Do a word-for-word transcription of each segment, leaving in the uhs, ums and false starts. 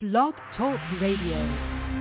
Blog Talk Radio.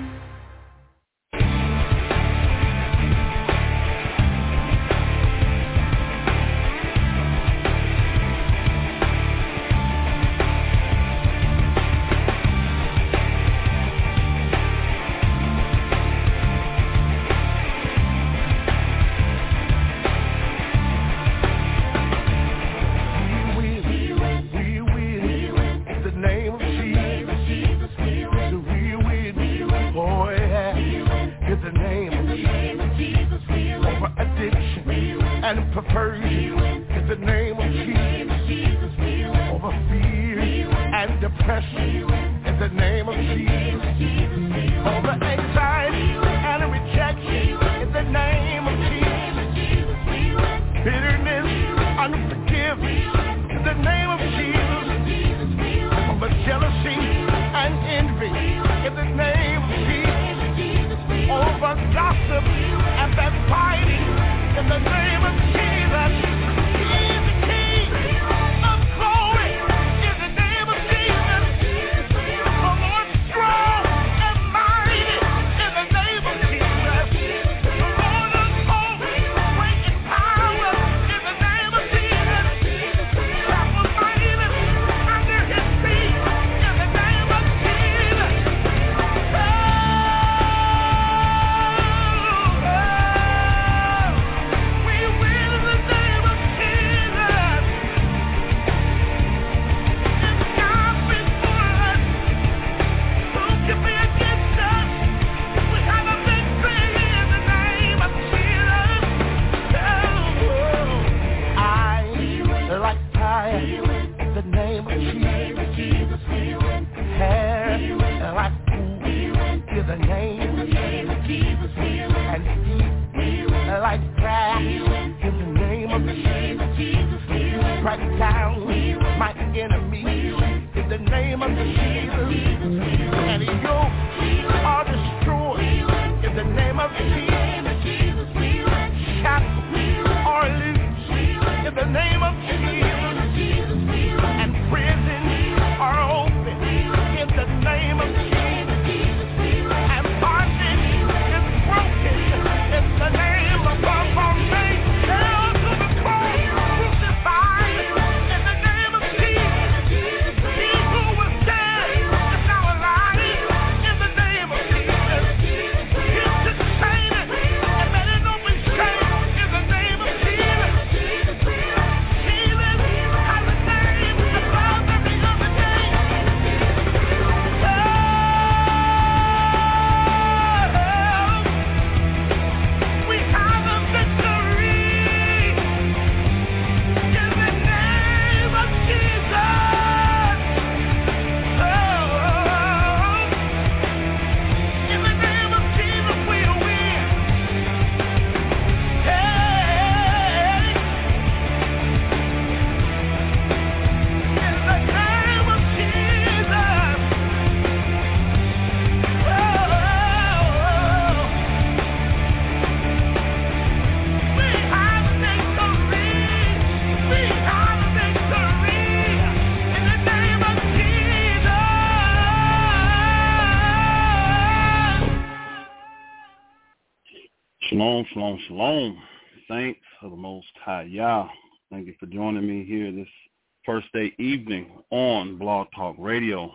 Shalom, shalom, shalom, saints of the Most High Yah. Thank you for joining me here this first day evening on Blog Talk Radio.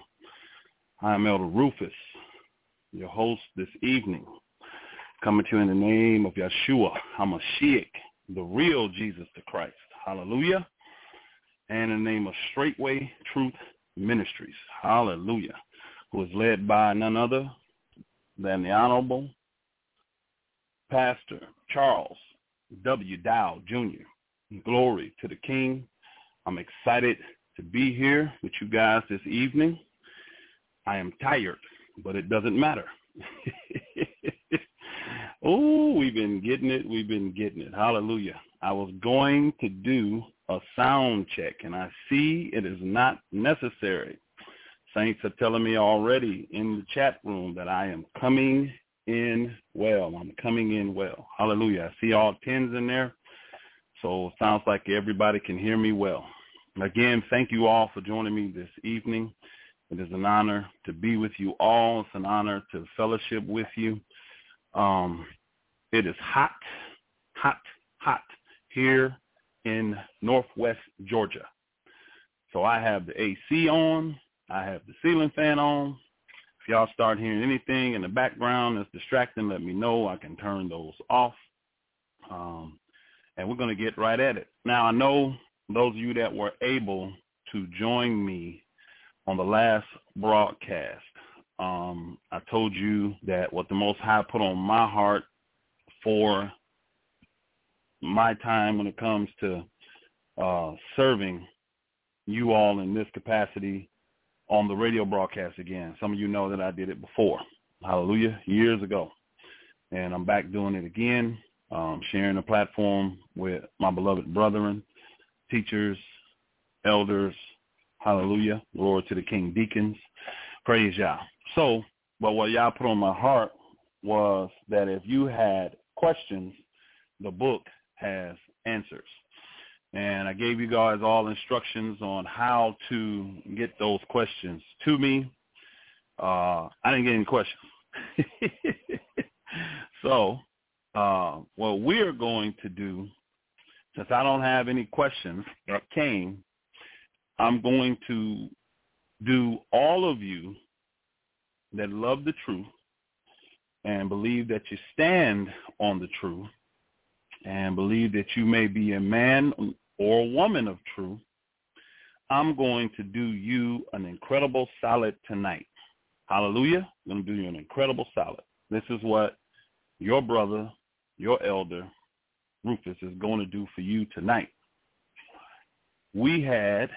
I am Elder Rufus, your host this evening, coming to you in the name of Yeshua HaMashiach, the real Jesus the Christ. Hallelujah. And in the name of Straightway Truth Ministries. Hallelujah. Who is led by none other than the Honorable Pastor Charles W. Dow, Junior Glory to the King. I'm excited to be here with you guys this evening. I am tired, but it doesn't matter. Oh, we've been getting it. We've been getting it. Hallelujah. I was going to do a sound check, and I see it is not necessary. Saints are telling me already in the chat room that I am coming in well. I'm coming in well. Hallelujah. I see all tens in there. So it sounds like everybody can hear me well. Again, thank you all for joining me this evening. It is an honor to be with you all. It's an honor to fellowship with you. Um, it is hot, hot, hot here in Northwest Georgia. So I have the A C on. I have the ceiling fan on. If y'all start hearing anything in the background that's distracting, let me know. I can turn those off. Um, and we're going to get right at it. Now, I know those of you that were able to join me on the last broadcast, um, I told you that what the Most High put on my heart for my time when it comes to uh, serving you all in this capacity on the radio broadcast again. Some of you know that I did it before. Hallelujah, years ago. And I'm back doing it again, um, sharing a platform with my beloved brethren, teachers, elders. Hallelujah. Glory to the King deacons. Praise Yah. So, but what y'all put on my heart was that if you had questions, the book has answers. And I gave you guys all instructions on how to get those questions to me. Uh, I didn't get any questions. So uh, what we're going to do, since I don't have any questions that came, I'm going to do all of you that love the truth and believe that you stand on the truth and believe that you may be a man or a woman of truth, I'm going to do you an incredible solid tonight. Hallelujah. I'm going to do you an incredible solid. This is what your brother, your elder, Rufus, is going to do for you tonight. We had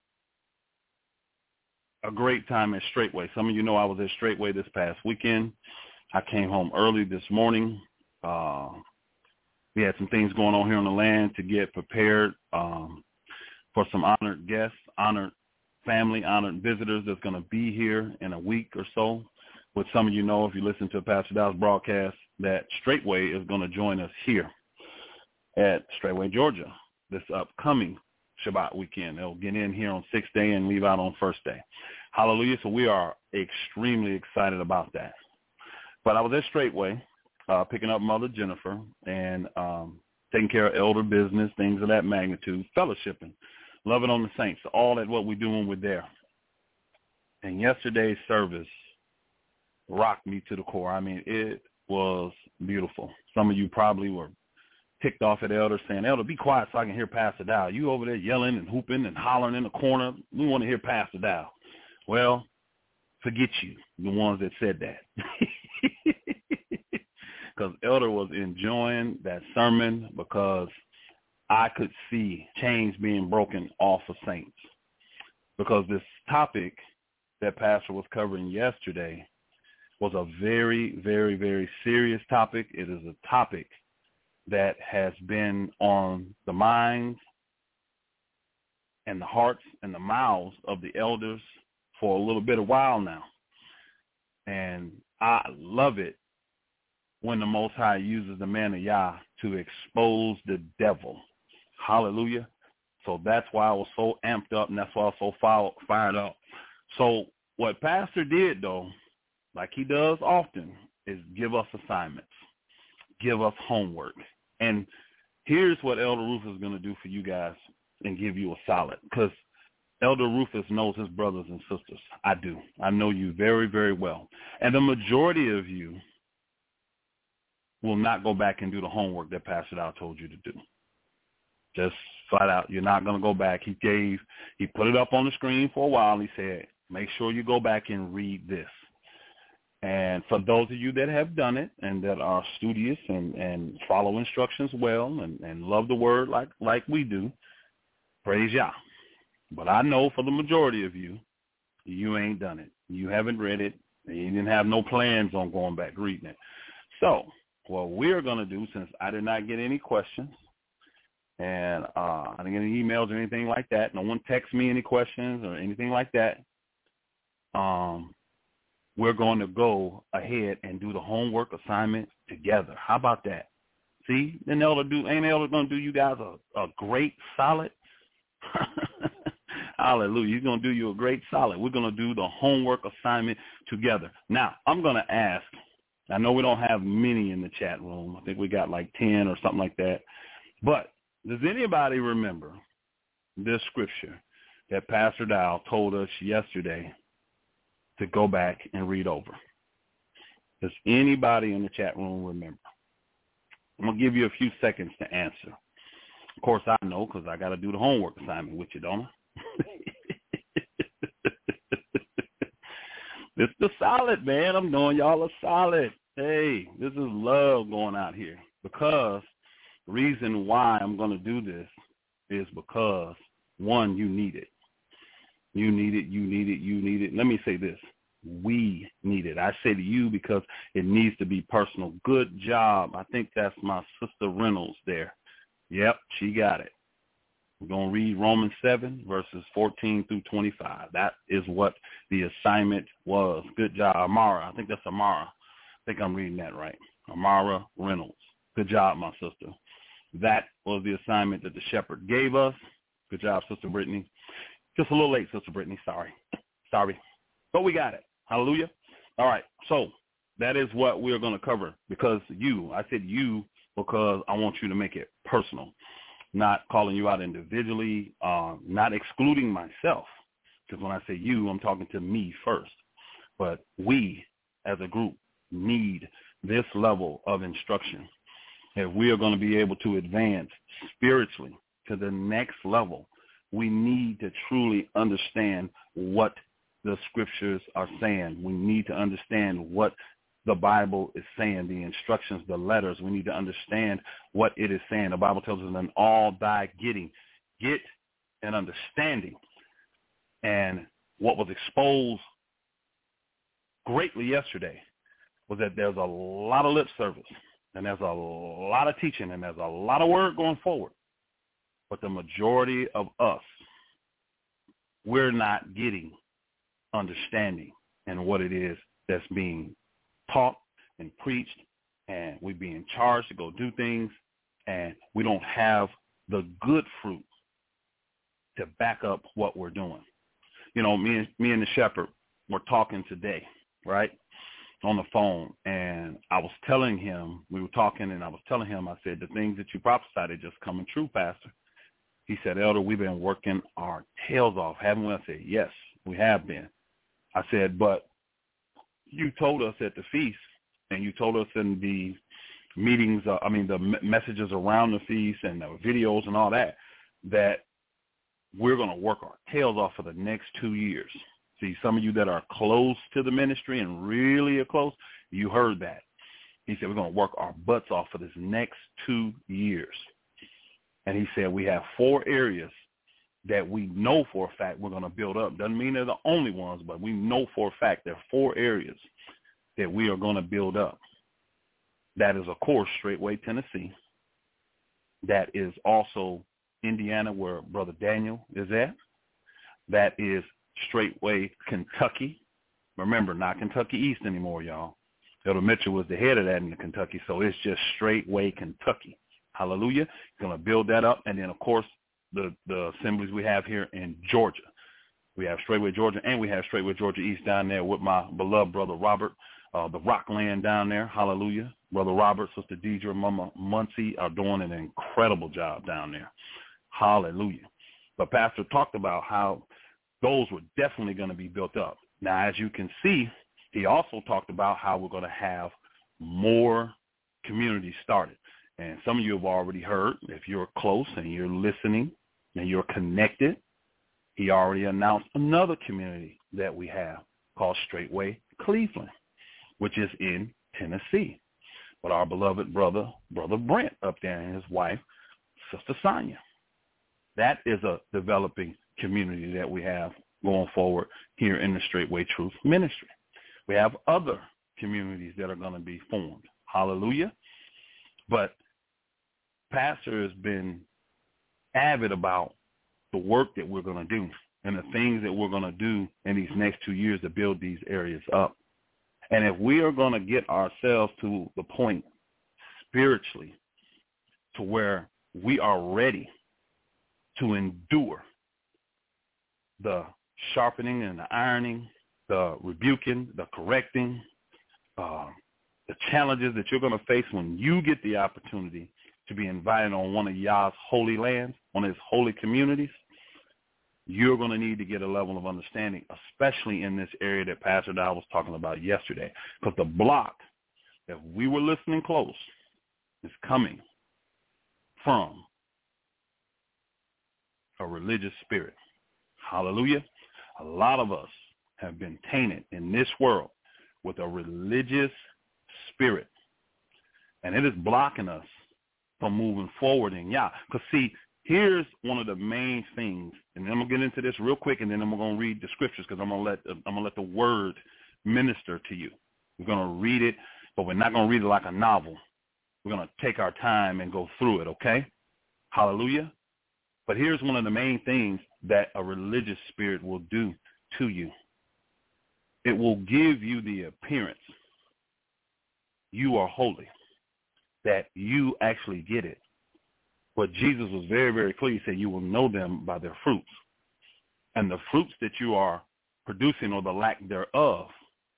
a great time at Straightway. Some of you know I was at Straightway this past weekend. I came home early this morning. Uh, we had some things going on here on the land to get prepared um, for some honored guests, honored family, honored visitors that's going to be here in a week or so. Which some of you know, if you listen to Pastor Dow's broadcast, that Straightway is going to join us here at Straightway, Georgia, this upcoming Shabbat weekend. They'll get in here on sixth day and leave out on first day. Hallelujah. So we are extremely excited about that. But I was at Straightway, uh, picking up Mother Jennifer and um, taking care of elder business, things of that magnitude, fellowshipping, loving on the saints, all that what we're doing with there. And yesterday's service rocked me to the core. I mean, it was beautiful. Some of you probably were ticked off at Elder saying, Elder, be quiet so I can hear Pastor Dow. You over there yelling and hooping and hollering in the corner. We want to hear Pastor Dow. Well, forget you, the ones that said that. Because Elder was enjoying that sermon because I could see chains being broken off of saints. Because this topic that Pastor was covering yesterday was a very, very, very serious topic. It is a topic that has been on the minds and the hearts and the mouths of the elders for a little bit of while now. And I love it when the Most High uses the man of Yah to expose the devil. Hallelujah. So that's why I was so amped up, and that's why I was so fired up. So what Pastor did, though, like he does often, is give us assignments, give us homework. And here's what Elder Rufus is going to do for you guys and give you a solid, because Elder Rufus knows his brothers and sisters. I do. I know you very, very well. And the majority of you will not go back and do the homework that Pastor Dow told you to do. Just flat out, you're not going to go back. He gave, he put it up on the screen for a while, and he said, make sure you go back and read this. And for those of you that have done it and that are studious and, and follow instructions well and, and love the word like, like we do, praise Yah. But I know for the majority of you, you ain't done it. You haven't read it. And you didn't have no plans on going back reading it. So what we're going to do, since I did not get any questions and uh, I didn't get any emails or anything like that, no one texted me any questions or anything like that, um, we're going to go ahead and do the homework assignment together. How about that? See, then Elder do, ain't Elder going to do you guys a, a great solid? Hallelujah. He's going to do you a great solid. We're going to do the homework assignment together. Now, I'm going to ask, I know we don't have many in the chat room. I think we got like ten or something like that. But does anybody remember this scripture that Pastor Dow told us yesterday to go back and read over? Does anybody in the chat room remember? I'm going to give you a few seconds to answer. Of course, I know because I got to do the homework assignment with you, don't I? It's the solid, man. I'm doing y'all a solid. Hey, this is love going out here. Because the reason why I'm going to do this is because, one, you need it. You need it, you need it, you need it. Let me say this. We need it. I say to you because it needs to be personal. Good job. I think that's my sister Reynolds there. Yep, she got it. We're going to read Romans seven, verses fourteen through twenty-five. That is what the assignment was. Good job, Amara. I think that's Amara. I think I'm reading that right. Amara Reynolds. Good job, my sister. That was the assignment that the shepherd gave us. Good job, Sister Brittany. Just a little late, Sister Brittany. Sorry. Sorry. But we got it. Hallelujah. All right. So that is what we're going to cover because you, I said you because I want you to make it personal. Not calling you out individually, uh, not excluding myself. Because when I say you, I'm talking to me first. But we, as a group, need this level of instruction. If we are going to be able to advance spiritually to the next level, we need to truly understand what the scriptures are saying. We need to understand what the Bible is saying, the instructions, the letters. We need to understand what it is saying. The Bible tells us in all thy getting, get an understanding. And what was exposed greatly yesterday was that there's a lot of lip service, and there's a lot of teaching, and there's a lot of word going forward. But the majority of us, we're not getting understanding and what it is that's being taught and preached, and we're being charged to go do things, and we don't have the good fruit to back up what we're doing. You know, me and, me and the shepherd were talking today, right, on the phone, and I was telling him, we were talking, and I was telling him, I said, the things that you prophesied are just coming true, Pastor. He said, Elder, we've been working our tails off, haven't we? I said, yes, we have been. I said, but you told us at the feast, and you told us in the meetings, uh, I mean, the m- messages around the feast and the videos and all that, that we're going to work our tails off for the next two years. See, some of you that are close to the ministry and really are close, you heard that. He said, we're going to work our butts off for this next two years. And he said, we have four areas that we know for a fact we're going to build up. Doesn't mean they're the only ones, but we know for a fact there are four areas that we are going to build up. That is, of course, Straightway, Tennessee. That is also Indiana, where Brother Daniel is at. That is Straightway, Kentucky. Remember, not Kentucky East anymore, y'all. Elder Mitchell was the head of that in the Kentucky, so it's just Straightway, Kentucky. Hallelujah. He's going to build that up. And then, of course, the, the assemblies we have here in Georgia. We have Straightway, Georgia, and we have Straightway, Georgia East down there with my beloved Brother Robert, uh, the Rockland down there. Hallelujah. Brother Robert, Sister Deidre, Mama Muncie are doing an incredible job down there. Hallelujah. But Pastor talked about how those were definitely going to be built up. Now, as you can see, he also talked about how we're going to have more communities started. And some of you have already heard, if you're close and you're listening and you're connected, he already announced another community that we have called Straightway Cleveland, which is in Tennessee, with our beloved brother, Brother Brent up there and his wife, Sister Sonia. That is a developing community that we have going forward here in the Straightway Truth Ministry. We have other communities that are going to be formed. Hallelujah. But Pastor has been avid about the work that we're going to do and the things that we're going to do in these next two years to build these areas up. And if we are going to get ourselves to the point spiritually to where we are ready to endure the sharpening and the ironing, the rebuking, the correcting, uh, the challenges that you're going to face when you get the opportunity to be invited on one of Yah's holy lands, one of his holy communities, you're going to need to get a level of understanding, especially in this area that Pastor Dow was talking about yesterday. Because the block, if we were listening close, is coming from a religious spirit. Hallelujah. A lot of us have been tainted in this world with a religious spirit, and it is blocking us from moving forward in Yah. Because, see, here's one of the main things, and then I'm going to get into this real quick, and then I'm going to read the scriptures because I'm going to let I'm going to let the word minister to you. We're going to read it, but we're not going to read it like a novel. We're going to take our time and go through it, okay? Hallelujah. But here's one of the main things that a religious spirit will do to you. It will give you the appearance you are holy, that you actually get it. But Jesus was very, very clear. He said you will know them by their fruits. And the fruits that you are producing, or the lack thereof,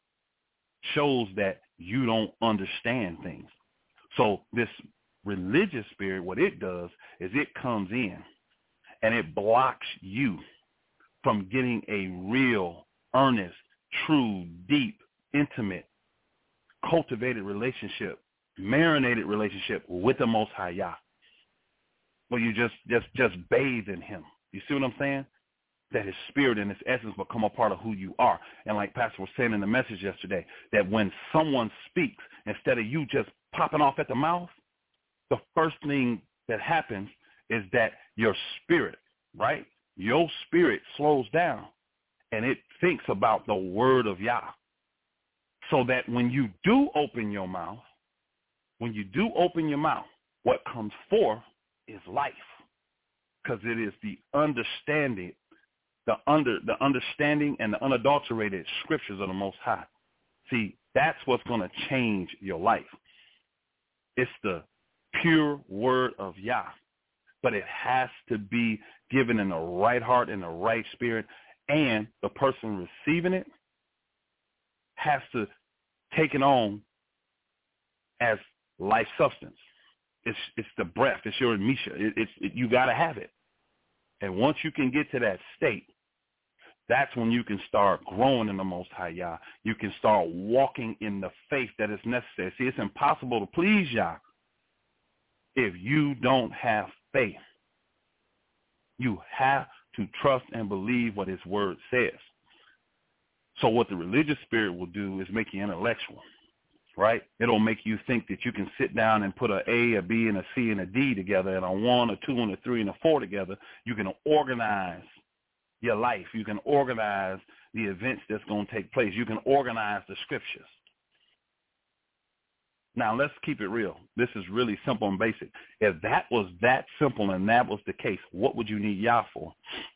shows that you don't understand things. So this religious spirit, what it does is it comes in and it blocks you from getting a real, earnest, true, deep, intimate, cultivated relationship, marinated relationship with the Most High Yah. Where you just, just, just bathe in him. You see what I'm saying? That his spirit and his essence become a part of who you are. And like Pastor was saying in the message yesterday, that when someone speaks, instead of you just popping off at the mouth, the first thing that happens is that your spirit, right? Your spirit slows down and it thinks about the word of Yah. So that when you do open your mouth, when you do open your mouth, what comes forth is life. Because it is the understanding, the under the understanding and the unadulterated scriptures of the Most High. See, that's what's going to change your life. It's the pure word of Yah. But it has to be given in the right heart, in the right spirit, and the person receiving it has to take it on as life substance. It's it's the breath. It's your Misha. It, it's it, you got to have it. And once you can get to that state, that's when you can start growing in the Most High Yah. You can start walking in the faith that is necessary. See, it's impossible to please Yah if you don't have faith. You have to trust and believe what his word says. So what the religious spirit will do is make you intellectual, right? It'll make you think that you can sit down and put an A, a B, and a C, and a D together, and a one, a two, and a three, and a four together. You can organize your life. You can organize the events that's going to take place. You can organize the scriptures. Now, let's keep it real. This is really simple and basic. If that was that simple and that was the case, what would you need Yah for?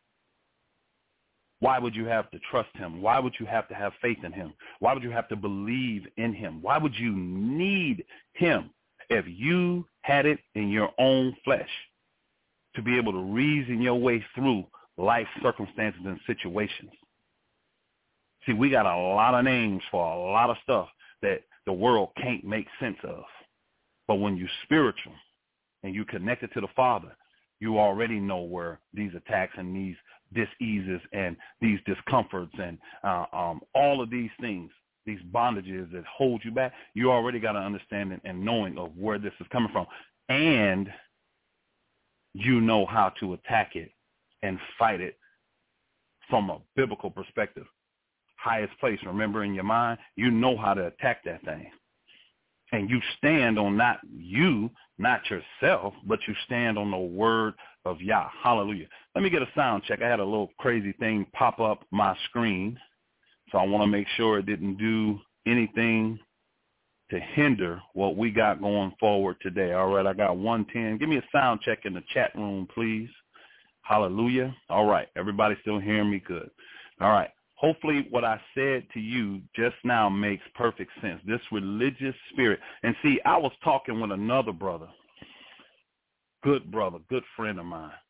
Why would you have to trust him? Why would you have to have faith in him? Why would you have to believe in him? Why would you need him if you had it in your own flesh to be able to reason your way through life circumstances and situations? See, we got a lot of names for a lot of stuff that the world can't make sense of. But when you're spiritual and you connected to the Father, you already know where these attacks and these diseases and these discomforts and uh, um, all of these things, these bondages that hold you back, you already got an understanding and knowing of where this is coming from. And you know how to attack it and fight it from a biblical perspective. Highest place, remember, in your mind, you know how to attack that thing. And you stand on not you, not yourself, but you stand on the word of Yah. Hallelujah. Let me get a sound check. I had a little crazy thing pop up my screen, so I want to make sure it didn't do anything to hinder what we got going forward today. All right, I got one ten. Give me a sound check in the chat room, please. Hallelujah. All right, everybody still hearing me good. All right. Hopefully what I said to you just now makes perfect sense. This religious spirit. And see, I was talking with another brother, good brother, good friend of mine.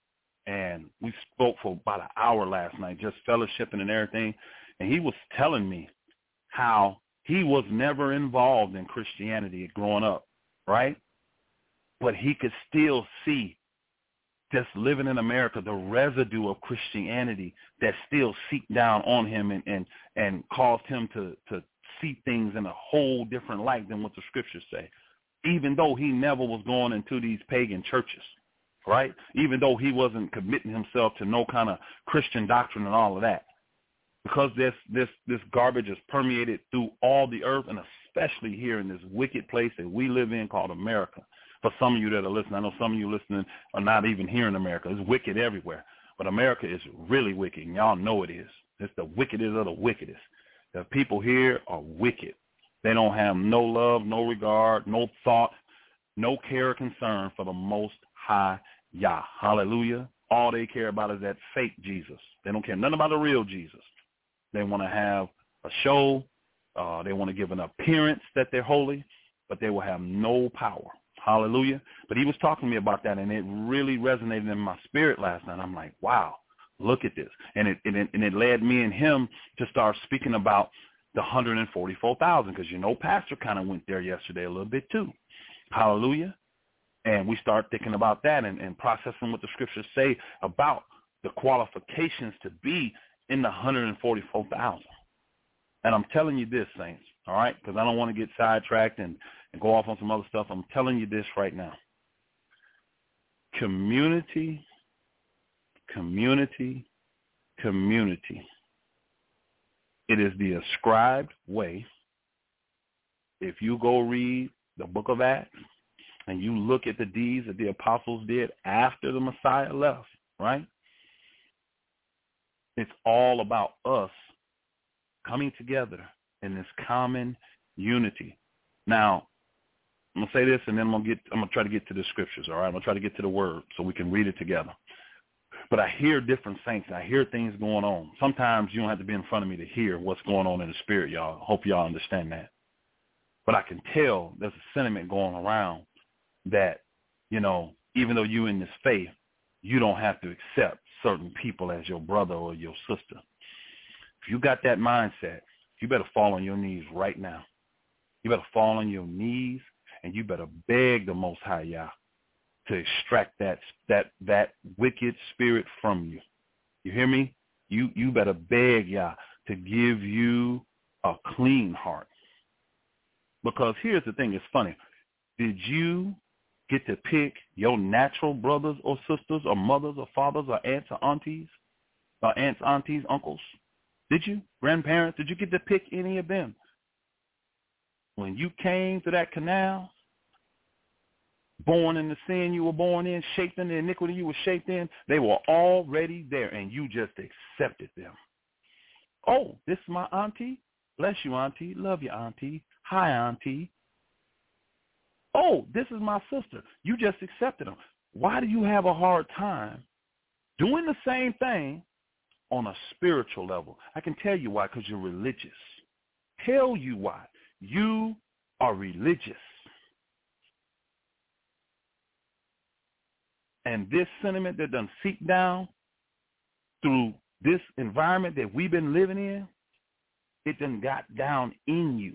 and we spoke for about an hour last night, just fellowshipping and everything. And he was telling me how he was never involved in Christianity growing up, right? But he could still see, just living in America, the residue of Christianity that still seeped down on him and, and, and caused him to, to see things in a whole different light than what the scriptures say, even though he never was going into these pagan churches, right? Even though he wasn't committing himself to no kind of Christian doctrine and all of that. Because this, this, this garbage is permeated through all the earth, and especially here in this wicked place that we live in called America. For some of you that are listening, I know some of you listening are not even here in America. It's wicked everywhere. But America is really wicked, and y'all know it is. It's the wickedest of the wickedest. The people here are wicked. They don't have no love, no regard, no thought, no care or concern for the Most High Yah. Hallelujah. All they care about is that fake Jesus. They don't care nothing about the real Jesus. They want to have a show. Uh, they want to give an appearance that they're holy, but they will have no power. Hallelujah. But he was talking to me about that, and it really resonated in my spirit last night. I'm like, wow, look at this. And it, and it, and it led me and him to start speaking about the one hundred forty-four thousand, because, you know, Pastor kind of went there yesterday a little bit too. Hallelujah. And we start thinking about that and, and processing what the scriptures say about the qualifications to be in the one hundred forty-four thousand. And I'm telling you this, saints, all right, because I don't want to get sidetracked and, and go off on some other stuff. I'm telling you this right now. Community, community, community. It is the ascribed way. If you go read the book of Acts and you look at the deeds that the apostles did after the Messiah left, right? It's all about us coming together in this common unity. Now, I'm gonna say this, and then I'm gonna get. I'm gonna try to get to the scriptures. All right, I'm gonna try to get to the word so we can read it together. But I hear different saints. I hear things going on. Sometimes you don't have to be in front of me to hear what's going on in the spirit, y'all. I hope y'all understand that. But I can tell there's a sentiment going around that, you know, even though you're in this faith, you don't have to accept certain people as your brother or your sister. If you got that mindset, you better fall on your knees right now. You better fall on your knees, and you better beg the Most High Yah to extract that that that wicked spirit from you. You hear me? You you better beg Yah to give you a clean heart. Because here's the thing, it's funny. Did you get to pick your natural brothers or sisters or mothers or fathers or aunts or aunties, or aunts, aunties, uncles? Did you? Grandparents? Did you get to pick any of them? When you came to that canal, born in the sin you were born in, shaped in the iniquity you were shaped in, they were already there, and you just accepted them. Oh, this is my auntie? Bless you, auntie. Love you, auntie. Hi, auntie. Oh, this is my sister. You just accepted them. Why do you have a hard time doing the same thing on a spiritual level? I can tell you why, because you're religious. Tell you why. You are religious. And this sentiment that done seep down through this environment that we've been living in, it done got down in you.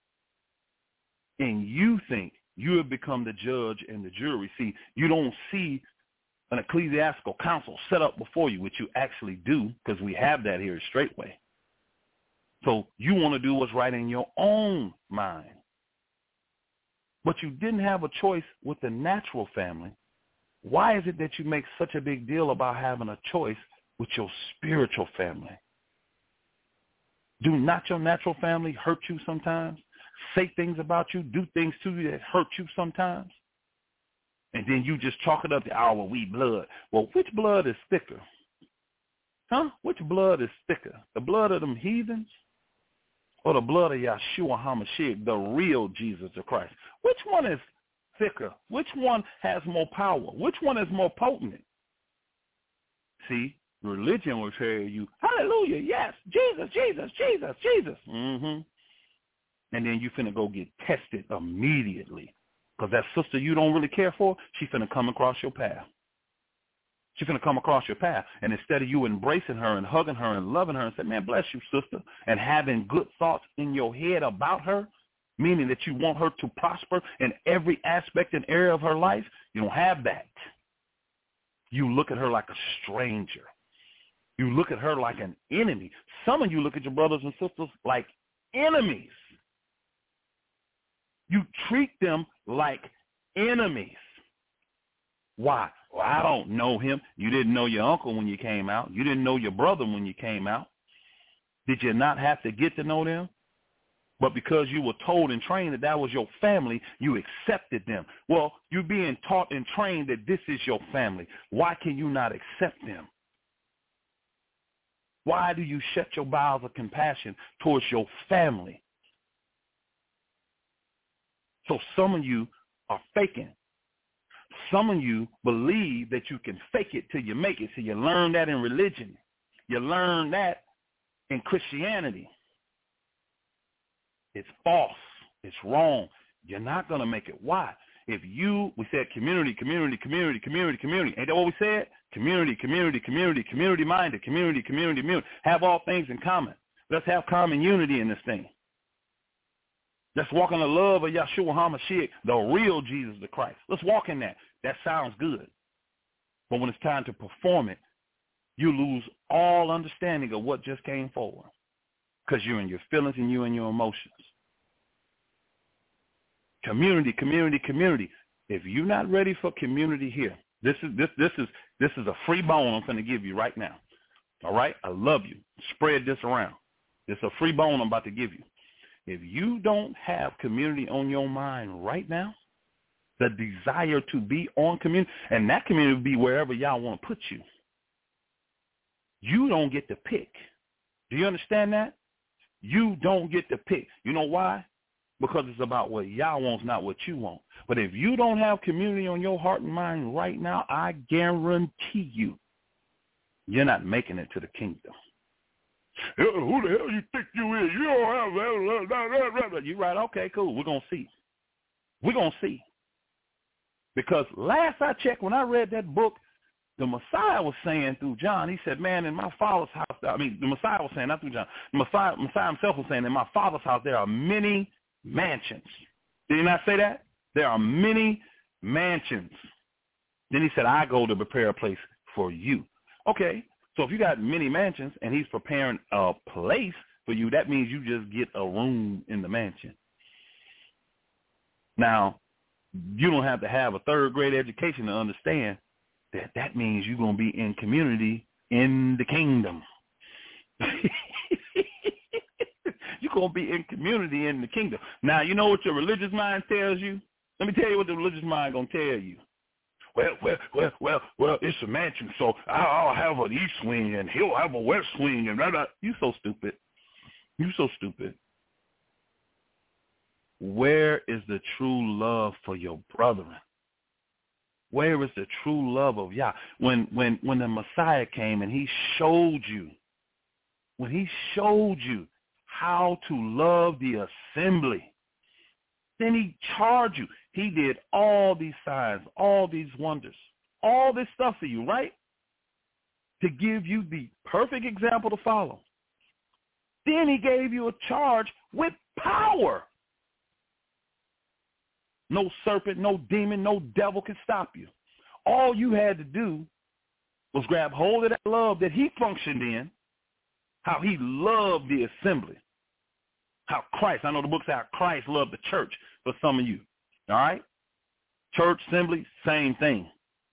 And you think you have become the judge and the jury. See, you don't see an ecclesiastical council set up before you, which you actually do, because we have that here at Straightway. So you want to do what's right in your own mind. But you didn't have a choice with the natural family. Why is it that you make such a big deal about having a choice with your spiritual family? Do not your natural family hurt you sometimes? Say things about you, do things to you that hurt you sometimes? And then you just chalk it up to, oh, well, we blood. Well, which blood is thicker? Huh? Which blood is thicker? The blood of them heathens or the blood of Yahshua HaMashiach, the real Jesus of Christ? Which one is thicker? Which one has more power? Which one is more potent? See, religion will tell you, hallelujah, yes, Jesus, Jesus, Jesus, Jesus. Mm-hmm. And then you finna go get tested immediately. Because that sister you don't really care for, she finna come across your path. She's going to come across your path. And instead of you embracing her and hugging her and loving her and saying, man, bless you, sister, and having good thoughts in your head about her, meaning that you want her to prosper in every aspect and area of her life, you don't have that. You look at her like a stranger. You look at her like an enemy. Some of you look at your brothers and sisters like enemies. You treat them like enemies. Why? Well, I don't know him. You didn't know your uncle when you came out. You didn't know your brother when you came out. Did you not have to get to know them? But because you were told and trained that that was your family, you accepted them. Well, you're being taught and trained that this is your family. Why can you not accept them? Why do you shut your bowels of compassion towards your family? So some of you are faking. Some of you believe that you can fake it till you make it. So you learn that in religion. You learn that in Christianity. It's false. It's wrong. You're not going to make it. Why? If you, we said community, community, community, community, community. Ain't that what we said? Community, community, community, community-minded, community, community, community. Have all things in common. Let's have common unity in this thing. Let's walk in the love of Yahshua HaMashiach, the real Jesus the Christ. Let's walk in that. That sounds good. But when it's time to perform it, you lose all understanding of what just came forward because you're in your feelings and you're in your emotions. Community, community, community. If you're not ready for community here, this is this this is this is a free bone I'm going to give you right now. All right? I love you. Spread this around. It's a free bone I'm about to give you. If you don't have community on your mind right now, the desire to be on community, and that community will be wherever y'all want to put you, you don't get to pick. Do you understand that? You don't get to pick. You know why? Because it's about what y'all want, not what you want. But if you don't have community on your heart and mind right now, I guarantee you, you're not making it to the kingdom. Who the hell you think you is? You don't have... You're right. Okay, cool. We're going to see. We're going to see. Because last I checked, when I read that book, the Messiah was saying through John, he said, man, in my Father's house, I mean, the Messiah was saying, not through John, the Messiah, Messiah himself was saying, in my Father's house, there are many mansions. Did he not say that? There are many mansions. Then he said, I go to prepare a place for you. Okay, so if you got many mansions and he's preparing a place for you, that means you just get a room in the mansion. Now, you don't have to have a third grade education to understand that that means you're going to be in community in the kingdom. You're going to be in community in the kingdom. Now, you know what your religious mind tells you? Let me tell you what the religious mind going to tell you. Well, well, well, well, well, it's a mansion, so I'll have an east wing and he'll have a west wing and blah, blah. You so stupid. You so stupid. Where is the true love for your brethren? Where is the true love of Yah? When when when the Messiah came and he showed you, when he showed you how to love the assembly, then he charged you. He did all these signs, all these wonders, all this stuff for you, right? To give you the perfect example to follow. Then he gave you a charge with power. No serpent, no demon, no devil can stop you. All you had to do was grab hold of that love that he functioned in, how he loved the assembly, how Christ, I know the book says how Christ loved the church for some of you, all right? Church, assembly, same thing.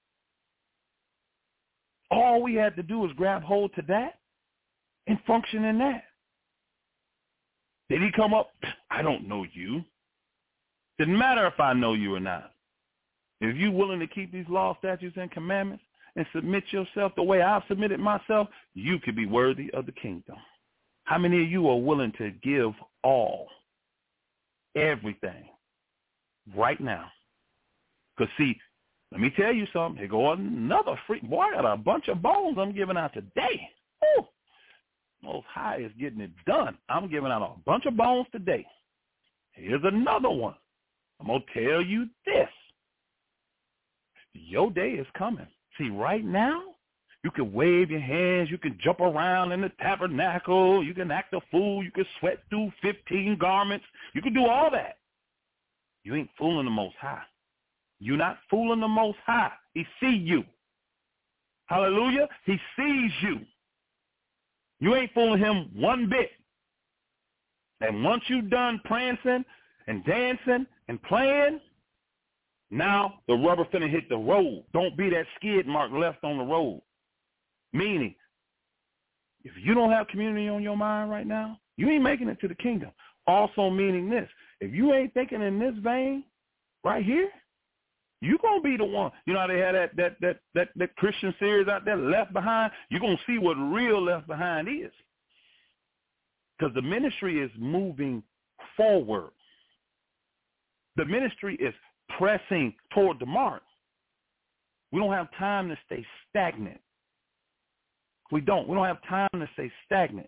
All we had to do was grab hold to that and function in that. Did he come up? I don't know you. Didn't matter if I know you or not. If you're willing to keep these laws, statutes, and commandments and submit yourself the way I've submitted myself, you could be worthy of the kingdom. How many of you are willing to give all, everything, right now? Because, see, let me tell you something. Here goes another free. Boy, I got a bunch of bones I'm giving out today. Woo. Most High is getting it done. I'm giving out a bunch of bones today. Here's another one. I'm going to tell you this. Your day is coming. See, right now, You can wave your hands. You can jump around in the tabernacle. You can act a fool. You can sweat through fifteen garments. You can do all that. You ain't fooling the Most High. You're not fooling the Most High. He see you. Hallelujah. He sees you. You ain't fooling him one bit. And once you're done prancing and dancing and playing, now the rubber finna hit the road. Don't be that skid mark left on the road. Meaning, if you don't have community on your mind right now, you ain't making it to the kingdom. Also meaning this, if you ain't thinking in this vein right here, you're going to be the one. You know how they had that that that that, that Christian series out there, Left Behind? You're going to see what real Left Behind is. Because the ministry is moving forward. The ministry is pressing toward the mark. We don't have time to stay stagnant. We don't. We don't have time to stay stagnant.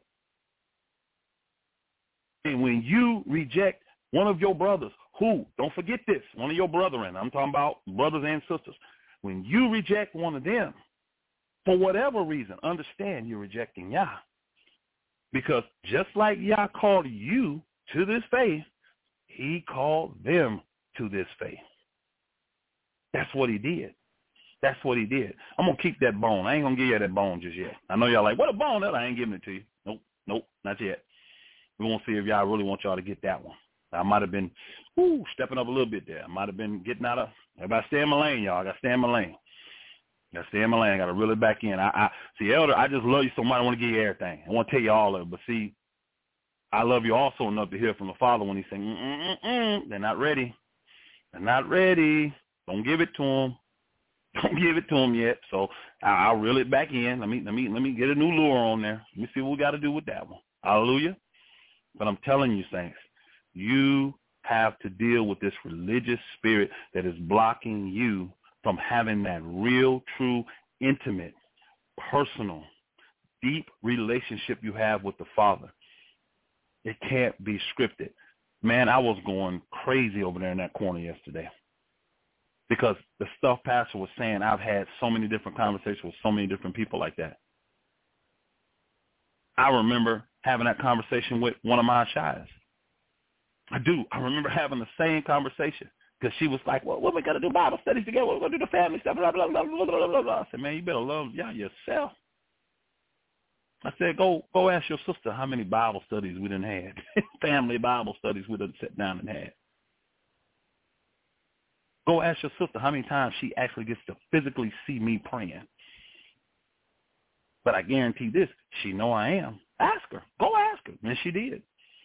And when you reject one of your brothers, who, don't forget this, one of your brethren, I'm talking about brothers and sisters, when you reject one of them, for whatever reason, understand you're rejecting Yah. Because just like Yah called you to this faith, he called them to this faith. That's what he did. That's what he did. I'm going to keep that bone. I ain't going to give you that bone just yet. I know y'all like, what a bone that? I ain't giving it to you. Nope, nope, not yet. We're going to see if y'all really want y'all to get that one. I might have been whoo, stepping up a little bit there. I might have been getting out of, everybody stay in my lane, y'all. I got to stay in my lane. I got to stay in my lane. I got to reel it back in. I, I See, Elder, I just love you so much. I want to give you everything. I want to tell you all of it. But see, I love you also enough to hear from the Father when he says, mm-mm-mm-mm. They're not ready. They're not ready. Don't give it to them. Don't give it to them yet. So I'll reel it back in. Let me let me let me get a new lure on there. Let me see what we got to do with that one. Hallelujah. But I'm telling you, saints, you have to deal with this religious spirit that is blocking you from having that real, true, intimate, personal, deep relationship you have with the Father. It can't be scripted. Man, I was going crazy over there in that corner yesterday because the stuff Pastor was saying, I've had so many different conversations with so many different people like that. I remember having that conversation with one of my shias. I do. I remember having the same conversation because she was like, well, what we got to do Bible studies together? We're going to do the family stuff, blah, blah, blah, blah, blah, blah, blah. I said, man, you better love y'all yourself. I said, go go ask your sister how many Bible studies we done had, family Bible studies we done sat down and had. Go ask your sister how many times she actually gets to physically see me praying. But I guarantee this, she know I am. Ask her. Go ask her. And she did.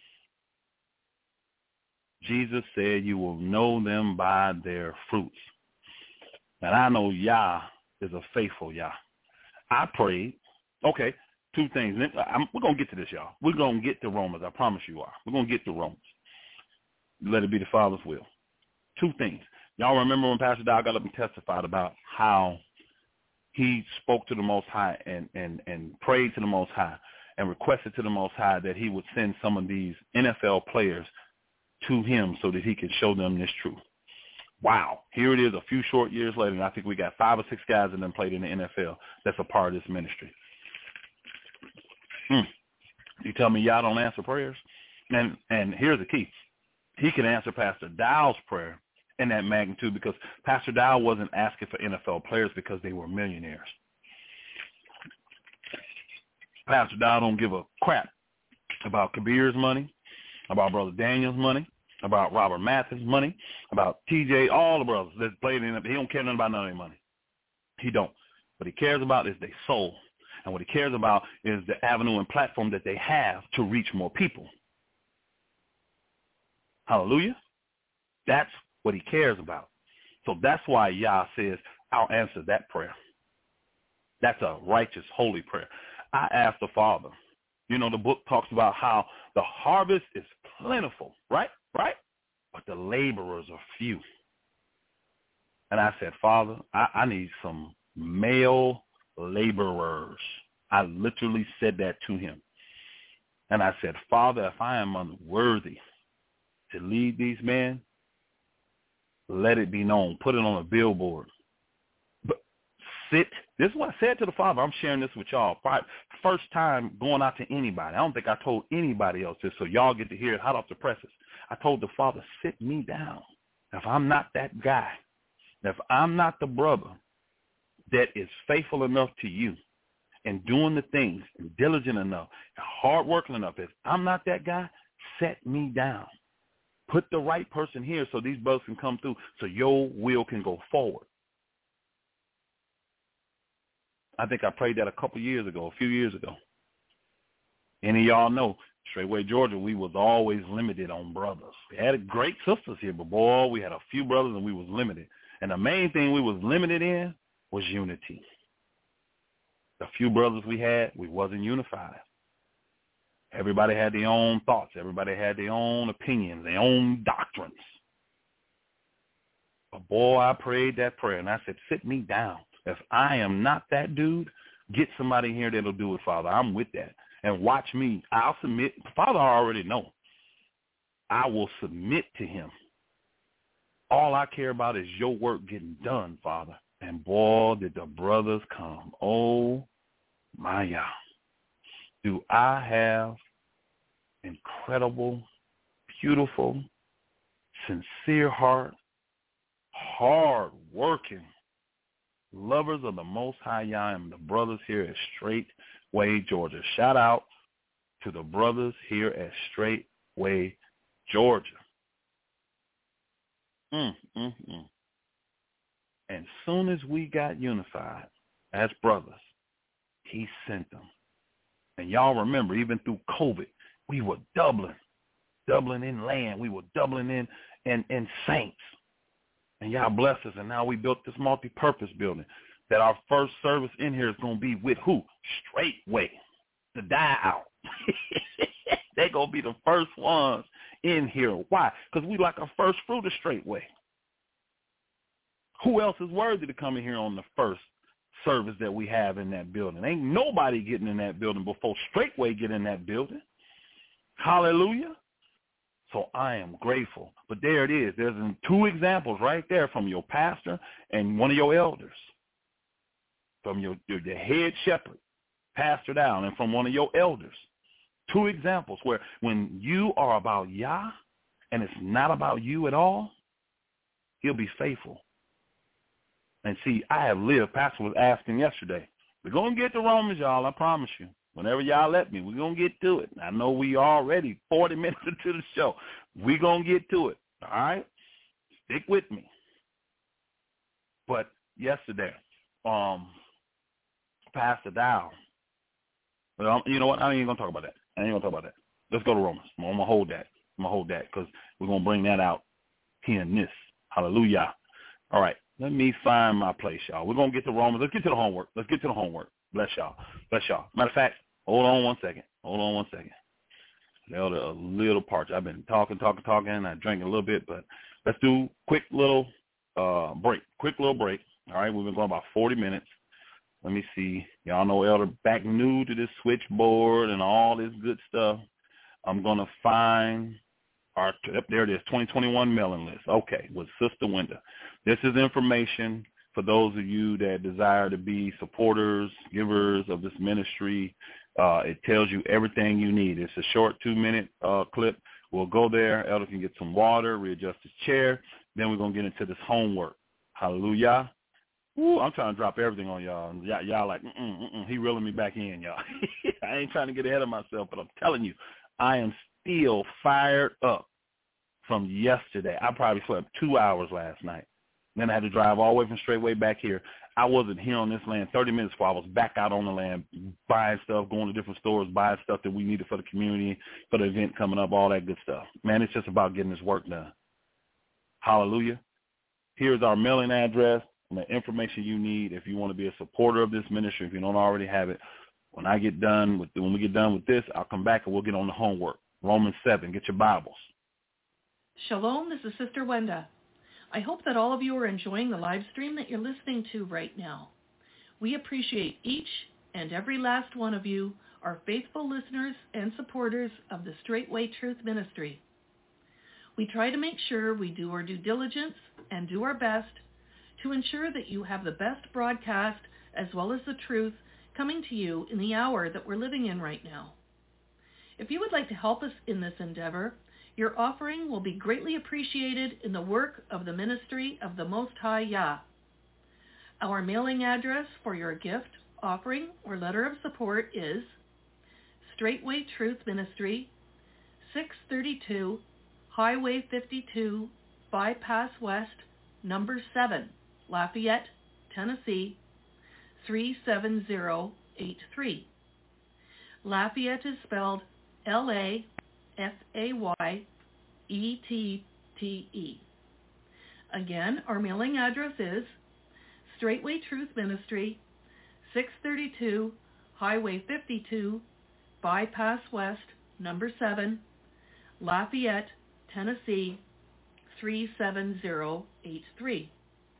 Jesus said you will know them by their fruits. And I know Yah is a faithful Yah. I prayed. Okay, two things. I'm, we're going to get to this, y'all. We're going to get to Romans. I promise you are. We're going to get to Romans. Let it be the Father's will. Two things. Y'all remember when Pastor Dow got up and testified about how he spoke to the Most High and, and, and prayed to the Most High and requested to the Most High that he would send some of these N F L players to him so that he could show them this truth. Wow. Here it is a few short years later, and I think we got five or six guys that done played in the N F L that's a part of this ministry. Hmm. You tell me y'all don't answer prayers? And and here's the key. He can answer Pastor Dow's prayer in that magnitude because Pastor Dow wasn't asking for N F L players because they were millionaires. Pastor Dow don't give a crap about Kabir's money, about Brother Daniel's money, about Robert Mathis' money, about T J, all the brothers that played in it. He don't care nothing about none of their money. He don't. What he cares about is their soul. And what he cares about is the avenue and platform that they have to reach more people. Hallelujah. That's what he cares about. So that's why Yah says, I'll answer that prayer. That's a righteous, holy prayer. I asked the Father. You know, the book talks about how the harvest is plentiful, right? Right? But the laborers are few. And I said, Father, I, I need some male laborers. I literally said that to him. And I said, Father, if I am unworthy to lead these men, let it be known. Put it on a billboard. But sit This is what I said to the Father. I'm sharing this with y'all. First time going out to anybody. I don't think I told anybody else this, so y'all get to hear it hot off the presses. I told the Father, sit me down. If I'm not that guy, if I'm not the brother that is faithful enough to you and doing the things and diligent enough and hardworking enough, if I'm not that guy, set me down. Put the right person here so these brothers can come through so your will can go forward. I think I prayed that a couple years ago, a few years ago. Any of y'all know, Straightway Georgia, we was always limited on brothers. We had great sisters here, but boy, we had a few brothers and we was limited. And the main thing we was limited in was unity. The few brothers we had, we wasn't unified. Everybody had their own thoughts. Everybody had their own opinions, their own doctrines. But boy, I prayed that prayer, and I said, sit me down. If I am not that dude, get somebody here that'll do it, Father. I'm with that. And watch me. I'll submit. Father, I already know. I will submit to him. All I care about is your work getting done, Father. And boy, did the brothers come. Oh, my God. Do I have incredible, beautiful, sincere heart, hard-working lovers of the Most High Yah and the brothers here at Straightway Georgia. Shout out to the brothers here at Straightway Georgia. Mm, mm, mm. And soon as we got unified as brothers, he sent them. And y'all remember, even through COVID, we were doubling, doubling in land. We were doubling in, in, in saints. And y'all blessed us, and now we built this multi-purpose building that our first service in here is going to be with who? Straightway, to die out. They're going to be the first ones in here. Why? Because we like our first fruit of Straightway. Who else is worthy to come in here on the first service that we have in that building? Ain't nobody getting in that building before Straightway get in that building. Hallelujah. So I am grateful. But there it is. There's two examples right there from your pastor and one of your elders. From your, your, your head shepherd, pastor down, and from one of your elders. Two examples where when you are about Yah and it's not about you at all, he'll be faithful. And see, I have lived. Pastor was asking yesterday. We're going to get to Romans, y'all, I promise you. Whenever y'all let me, we're going to get to it. I know we already forty minutes into the show. We're going to get to it, all right? Stick with me. But yesterday, um, Pastor Dow, well, you know what? I ain't going to talk about that. I ain't going to talk about that. Let's go to Romans. I'm going to hold that. I'm going to hold that because we're going to bring that out here in this. Hallelujah. All right. Let me find my place, y'all. We're going to get to Romans. Let's get to the homework. Let's get to the homework. Bless y'all. Bless y'all. Matter of fact, hold on one second. Hold on one second. Elder, a little parched. I've been talking, talking, talking. I drank a little bit, but let's do quick little uh, break. Quick little break. All right, we've been going about forty minutes. Let me see. Y'all know Elder back new to this switchboard and all this good stuff. I'm going to find our, yep, there it is, twenty twenty-one mailing list. Okay, with Sister Wenda. This is information for those of you that desire to be supporters, givers of this ministry. Uh, it tells you everything you need. It's a short two-minute uh, clip. We'll go there. Elder can get some water, readjust his chair. Then we're going to get into this homework. Hallelujah. Ooh, I'm trying to drop everything on y'all. And y'all, y'all like, mm-mm, mm-mm. He reeling me back in, y'all. I ain't trying to get ahead of myself, but I'm telling you, I am still fired up from yesterday. I probably slept two hours last night. Then I had to drive all the way from Straightway back here. I wasn't here on this land thirty minutes before I was back out on the land buying stuff, going to different stores, buying stuff that we needed for the community, for the event coming up, all that good stuff. Man, it's just about getting this work done. Hallelujah. Here's our mailing address and the information you need if you want to be a supporter of this ministry, if you don't already have it. When I get done with when we get done with this, I'll come back and we'll get on the homework. Romans seven, get your Bibles. Shalom, this is Sister Wenda. I hope that all of you are enjoying the live stream that you're listening to right now. We appreciate each and every last one of you, our faithful listeners and supporters of the Straightway Truth Ministry. We try to make sure we do our due diligence and do our best to ensure that you have the best broadcast as well as the truth coming to you in the hour that we're living in right now. If you would like to help us in this endeavor, your offering will be greatly appreciated in the work of the ministry of the Most High Yah. Our mailing address for your gift, offering, or letter of support is Straightway Truth Ministry, six thirty-two Highway fifty-two, Bypass West, number seven, Lafayette, Tennessee, three seven zero eight three. Lafayette is spelled L A F A Y E T T E. Again, our mailing address is Straightway Truth Ministry, six thirty-two Highway fifty-two, Bypass West, number seven, Lafayette, Tennessee, three seven zero eight three.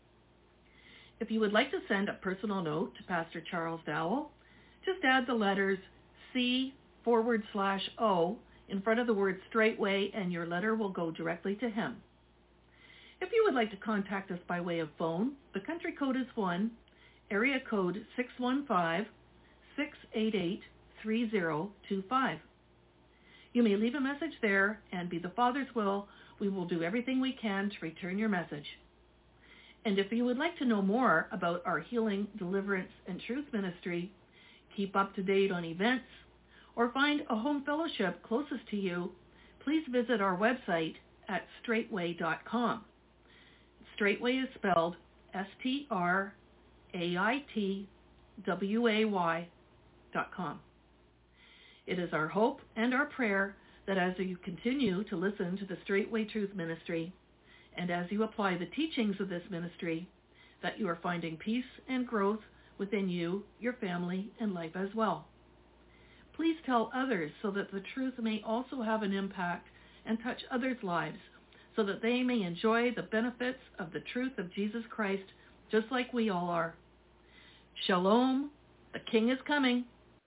If you would like to send a personal note to Pastor Charles Dowell, just add the letters C forward slash O in front of the word Straightway, and your letter will go directly to him. If you would like to contact us by way of phone, the country code is one, area code six one five, six eight eight, three zero two five. You may leave a message there, and be the Father's will, we will do everything we can to return your message. And if you would like to know more about our healing, deliverance, and truth ministry, keep up to date on events, or find a home fellowship closest to you, please visit our website at straightway dot com. Straightway is spelled S T R A I T W A Y dot com. It is our hope and our prayer that as you continue to listen to the Straightway Truth Ministry, and as you apply the teachings of this ministry, that you are finding peace and growth within you, your family, and life as well. Please tell others so that the truth may also have an impact and touch others' lives, so that they may enjoy the benefits of the truth of Jesus Christ, just like we all are. Shalom, the King is coming.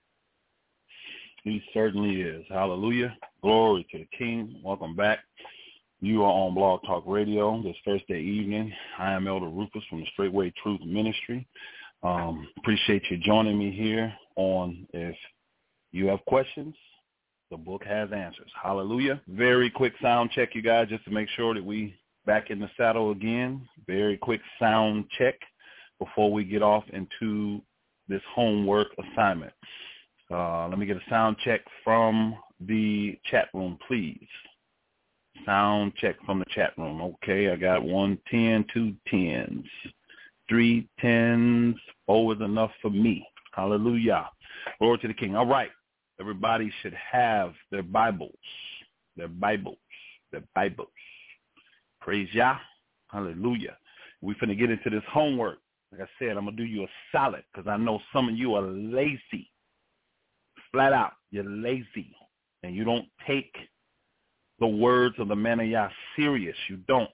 He certainly is. Hallelujah. Glory to the King. Welcome back. You are on Blog Talk Radio this Thursday evening. I am Elder Rufus from the Straightway Truth Ministry. Um, appreciate you joining me here on If You Have Questions, the book has answers. Hallelujah. Very quick sound check, you guys, just to make sure that we back in the saddle again. Very quick sound check before we get off into this homework assignment. Uh, let me get a sound check from the chat room, please. Sound check from the chat room. Okay, I got one ten, two tens, three tens. Four is enough for me. Hallelujah. Glory to the King. All right. Everybody should have their Bibles, their Bibles, their Bibles. Praise Yah. Hallelujah. We're finna get into this homework. Like I said, I'm going to do you a solid because I know some of you are lazy. Flat out, you're lazy. And you don't take the words of the man of Yah serious. You don't.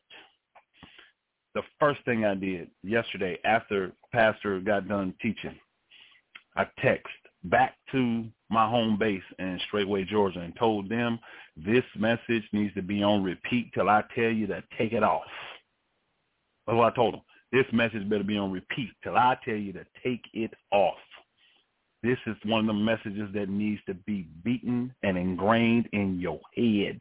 The first thing I did yesterday after Pastor got done teaching, I text back to my home base in Straightway, Georgia, and told them this message needs to be on repeat till I tell you to take it off. That's what I told them. This message better be on repeat till I tell you to take it off. This is one of the messages that needs to be beaten and ingrained in your head.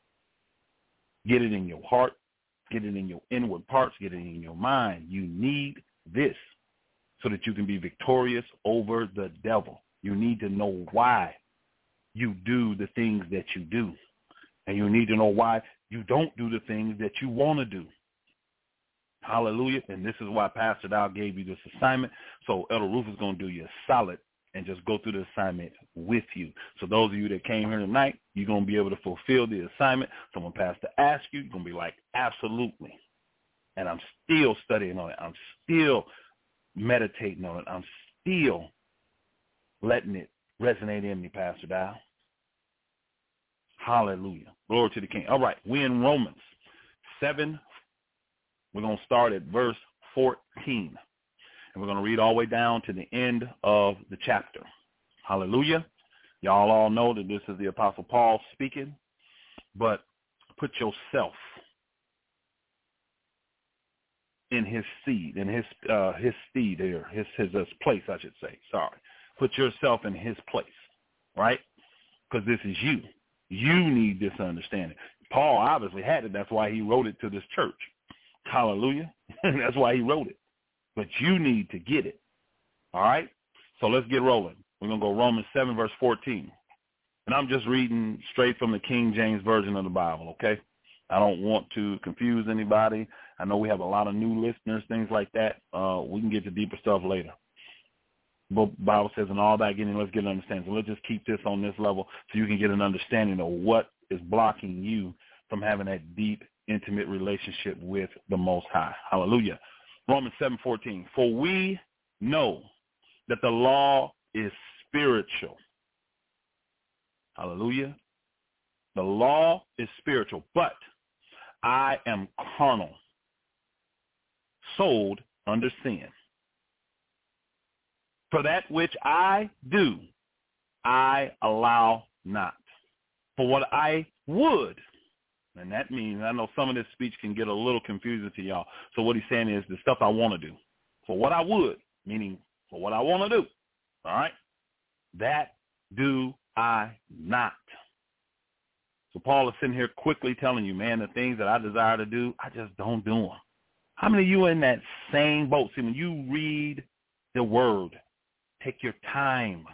Get it in your heart. Get it in your inward parts. Get it in your mind. You need this so that you can be victorious over the devil. You need to know why you do the things that you do. And you need to know why you don't do the things that you want to do. Hallelujah. And this is why Pastor Dow gave you this assignment. So Elder Rufus is going to do you a solid and just go through the assignment with you. So those of you that came here tonight, you're going to be able to fulfill the assignment. Someone Pastor ask you, you're going to be like, absolutely. And I'm still studying on it. I'm still meditating on it. I'm still letting it resonate in me, Pastor Dow. Hallelujah. Glory to the King. All right, we're in Romans seven. We're going to start at verse fourteen. And we're going to read all the way down to the end of the chapter. Hallelujah. Y'all all know that this is the Apostle Paul speaking. But put yourself in his seed, in his uh, his steed here, his, his his place, I should say. Sorry. Put yourself in his place, right? Because this is you. You need this understanding. Paul obviously had it. That's why he wrote it to this church. Hallelujah. That's why he wrote it. But you need to get it. All right? So let's get rolling. We're going to go Romans seven, verse fourteen. And I'm just reading straight from the King James Version of the Bible, okay? I don't want to confuse anybody. I know we have a lot of new listeners, things like that. Uh, we can get to deeper stuff later. But the Bible says, in all that getting, let's get an understanding. So let's just keep this on this level so you can get an understanding of what is blocking you from having that deep, intimate relationship with the Most High. Hallelujah. Romans seven fourteen. For we know that the law is spiritual. Hallelujah. The law is spiritual, but I am carnal, sold under sin. For that which I do, I allow not. For what I would, and that means, I know some of this speech can get a little confusing to y'all. So what he's saying is the stuff I want to do. For what I would, meaning for what I want to do, all right, that do I not. So Paul is sitting here quickly telling you, man, the things that I desire to do, I just don't do them. How many of you are in that same boat? See, when you read the word, take your time.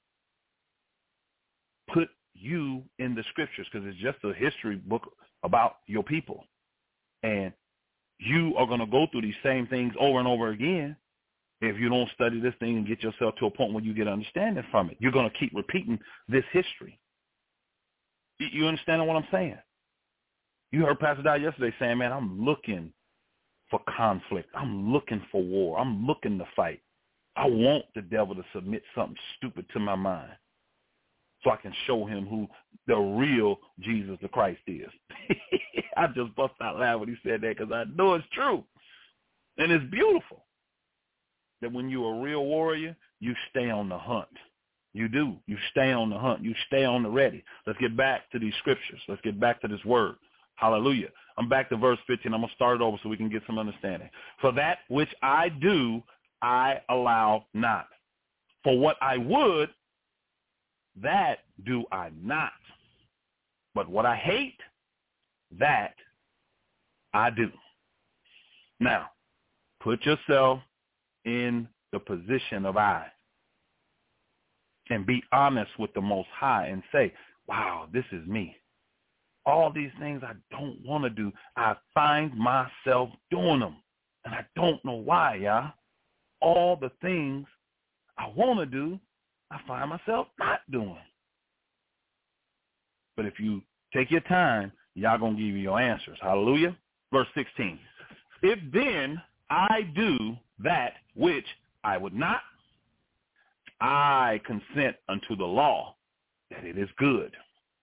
Put you in the scriptures, because it's just a history book about your people. And you are going to go through these same things over and over again if you don't study this thing and get yourself to a point where you get understanding from it. You're going to keep repeating this history. You understand what I'm saying? You heard Pastor Dye yesterday saying, man, I'm looking for conflict. I'm looking for war. I'm looking to fight. I want the devil to submit something stupid to my mind so I can show him who the real Jesus the Christ is. I just bust out laughing when he said that, because I know it's true. And it's beautiful that when you're a real warrior, you stay on the hunt. You do. You stay on the hunt. You stay on the ready. Let's get back to these scriptures. Let's get back to this word. Hallelujah. I'm back to verse fifteen. I'm going to start it over so we can get some understanding. For that which I do, I allow not. For what I would, that do I not. But what I hate, that I do. Now, put yourself in the position of I. And be honest with the Most High and say, wow, this is me. All these things I don't want to do, I find myself doing them. And I don't know why, y'all. All the things I want to do, I find myself not doing. But if you take your time, y'all going to give you your answers. Hallelujah. Verse sixteen. If then I do that which I would not, I consent unto the law that it is good.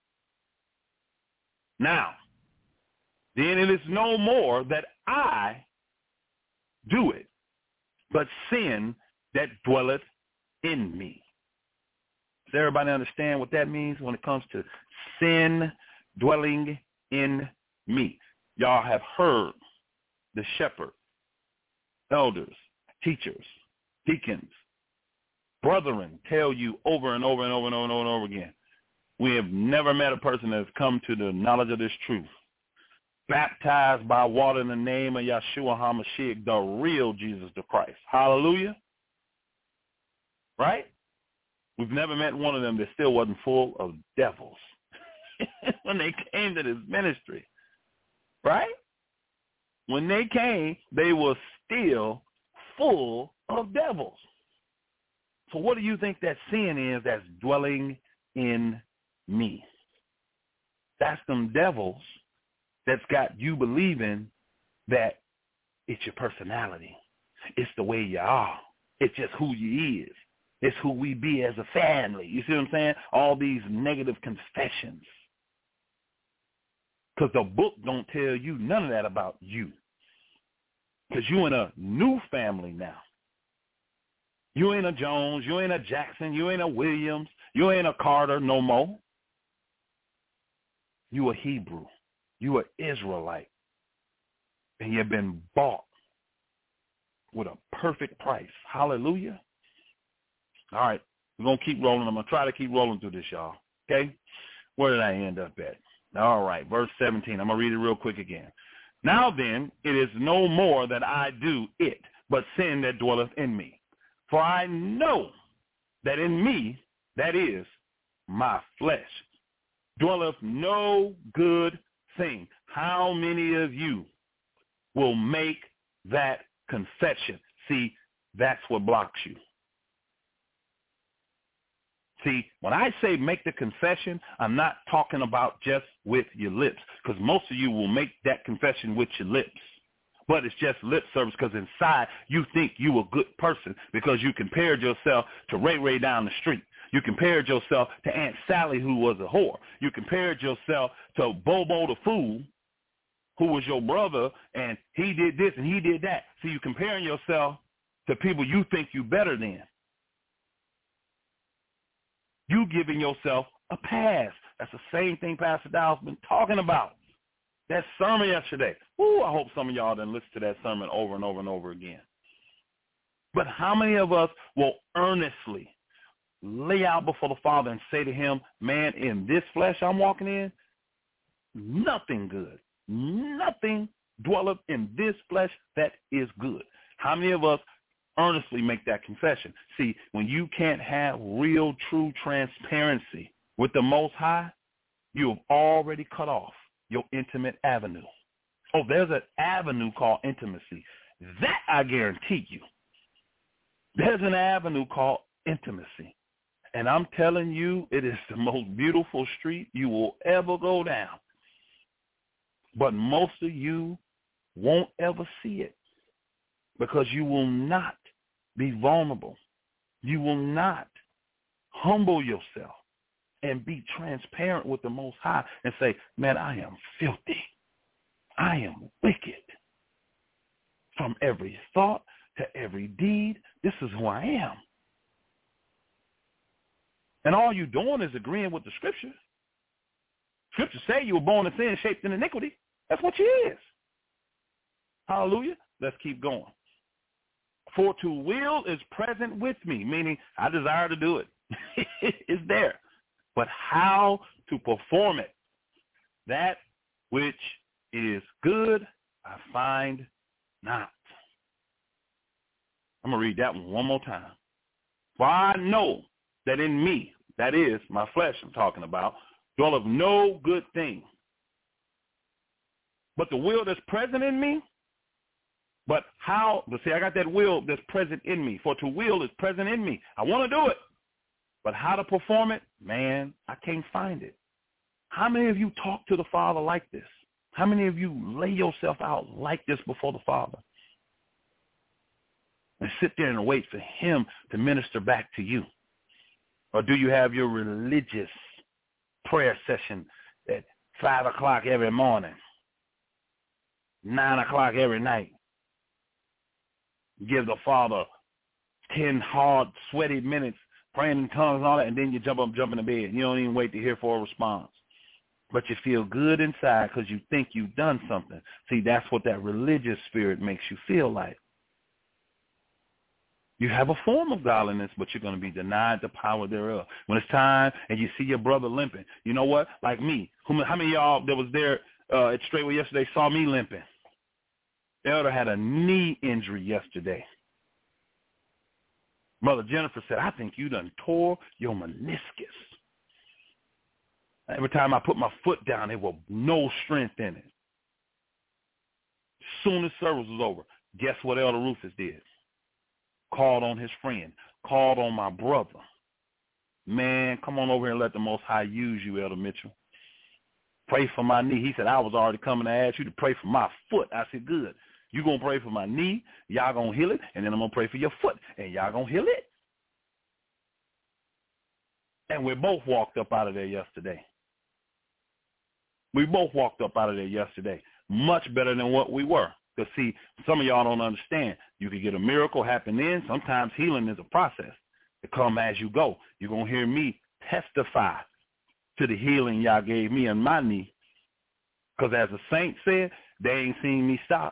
Now, then it is no more that I do it, but sin that dwelleth in me. Does everybody understand what that means when it comes to sin dwelling in me? Y'all have heard the shepherd, elders, teachers, deacons, brethren tell you over and over and over and over and over and over again. We have never met a person that has come to the knowledge of this truth. Baptized by water in the name of Yeshua HaMashiach, the real Jesus the Christ. Hallelujah. Right? We've never met one of them that still wasn't full of devils when they came to this ministry. Right? When they came, they were still full of devils. So what do you think that sin is that's dwelling in me? That's them devils that's got you believing that it's your personality. It's the way you are. It's just who you is. It's who we be as a family. You see what I'm saying? All these negative confessions. Because the book don't tell you none of that about you. Because you in a new family now. You ain't a Jones, you ain't a Jackson, you ain't a Williams, you ain't a Carter no more. You a Hebrew. You a Israelite. And you've been bought with a perfect price. Hallelujah. All right, we're going to keep rolling. I'm going to try to keep rolling through this, y'all. Okay? Where did I end up at? All right, verse seventeen. I'm going to read it real quick again. Now then, it is no more that I do it, but sin that dwelleth in me. For I know that in me, that is, my flesh, dwelleth no good thing. How many of you will make that confession? See, that's what blocks you. See, when I say make the confession, I'm not talking about just with your lips, because most of you will make that confession with your lips. But it's just lip service, because inside you think you a good person because you compared yourself to Ray Ray down the street. You compared yourself to Aunt Sally, who was a whore. You compared yourself to Bobo the fool, who was your brother, and he did this and he did that. So you're comparing yourself to people you think you better than. You giving yourself a pass. That's the same thing Pastor Dow's been talking about. That sermon yesterday. Ooh, I hope some of y'all done listen to that sermon over and over and over again. But how many of us will earnestly lay out before the Father and say to him, man, in this flesh I'm walking in, nothing good. Nothing dwelleth in this flesh that is good. How many of us earnestly make that confession? See, when you can't have real, true transparency with the Most High, you have already cut off your intimate avenue. Oh, there's an avenue called intimacy. That I guarantee you. There's an avenue called intimacy. And I'm telling you, it is the most beautiful street you will ever go down. But most of you won't ever see it because you will not be vulnerable. You will not humble yourself and be transparent with the Most High and say, man, I am filthy. I am wicked. From every thought to every deed, this is who I am. And all you're doing is agreeing with the Scriptures. Scriptures say you were born in sin, shaped in iniquity. That's what you is. Hallelujah. Let's keep going. For to will is present with me, meaning I desire to do it. It's there. But how to perform it, that which is good, I find not. I'm going to read that one one more time. For I know that in me, that is my flesh I'm talking about, dwelleth no good thing. But the will that's present in me, but how, but see, I got that will that's present in me. For to will is present in me. I want to do it. But how to perform it, man, I can't find it. How many of you talk to the Father like this? How many of you lay yourself out like this before the Father? And sit there and wait for him to minister back to you? Or do you have your religious prayer session at five o'clock every morning, nine o'clock every night? Give the Father ten hard, sweaty minutes, praying in tongues and all that, and then you jump up, jump in the bed. You don't even wait to hear for a response. But you feel good inside because you think you've done something. See, that's what that religious spirit makes you feel like. You have a form of godliness, but you're going to be denied the power thereof. When it's time and you see your brother limping, you know what? Like me. How many of y'all that was there uh, at Straightway yesterday saw me limping? Elder had a knee injury yesterday. Mother Jennifer said, I think you done tore your meniscus. Every time I put my foot down, there was no strength in it. As soon as service was over, guess what Elder Rufus did? Called on his friend, called on my brother. Man, come on over here and let the Most High use you, Elder Mitchell. Pray for my knee. He said, I was already coming to ask you to pray for my foot. I said, good. You're going to pray for my knee, y'all going to heal it, and then I'm going to pray for your foot, and y'all going to heal it. And we both walked up out of there yesterday. We both walked up out of there yesterday, much better than what we were. Because, see, some of y'all don't understand. You can get a miracle happen then. Sometimes healing is a process. It come as you go. You're going to hear me testify to the healing y'all gave me on my knee. Because as the saint said, they ain't seen me stop.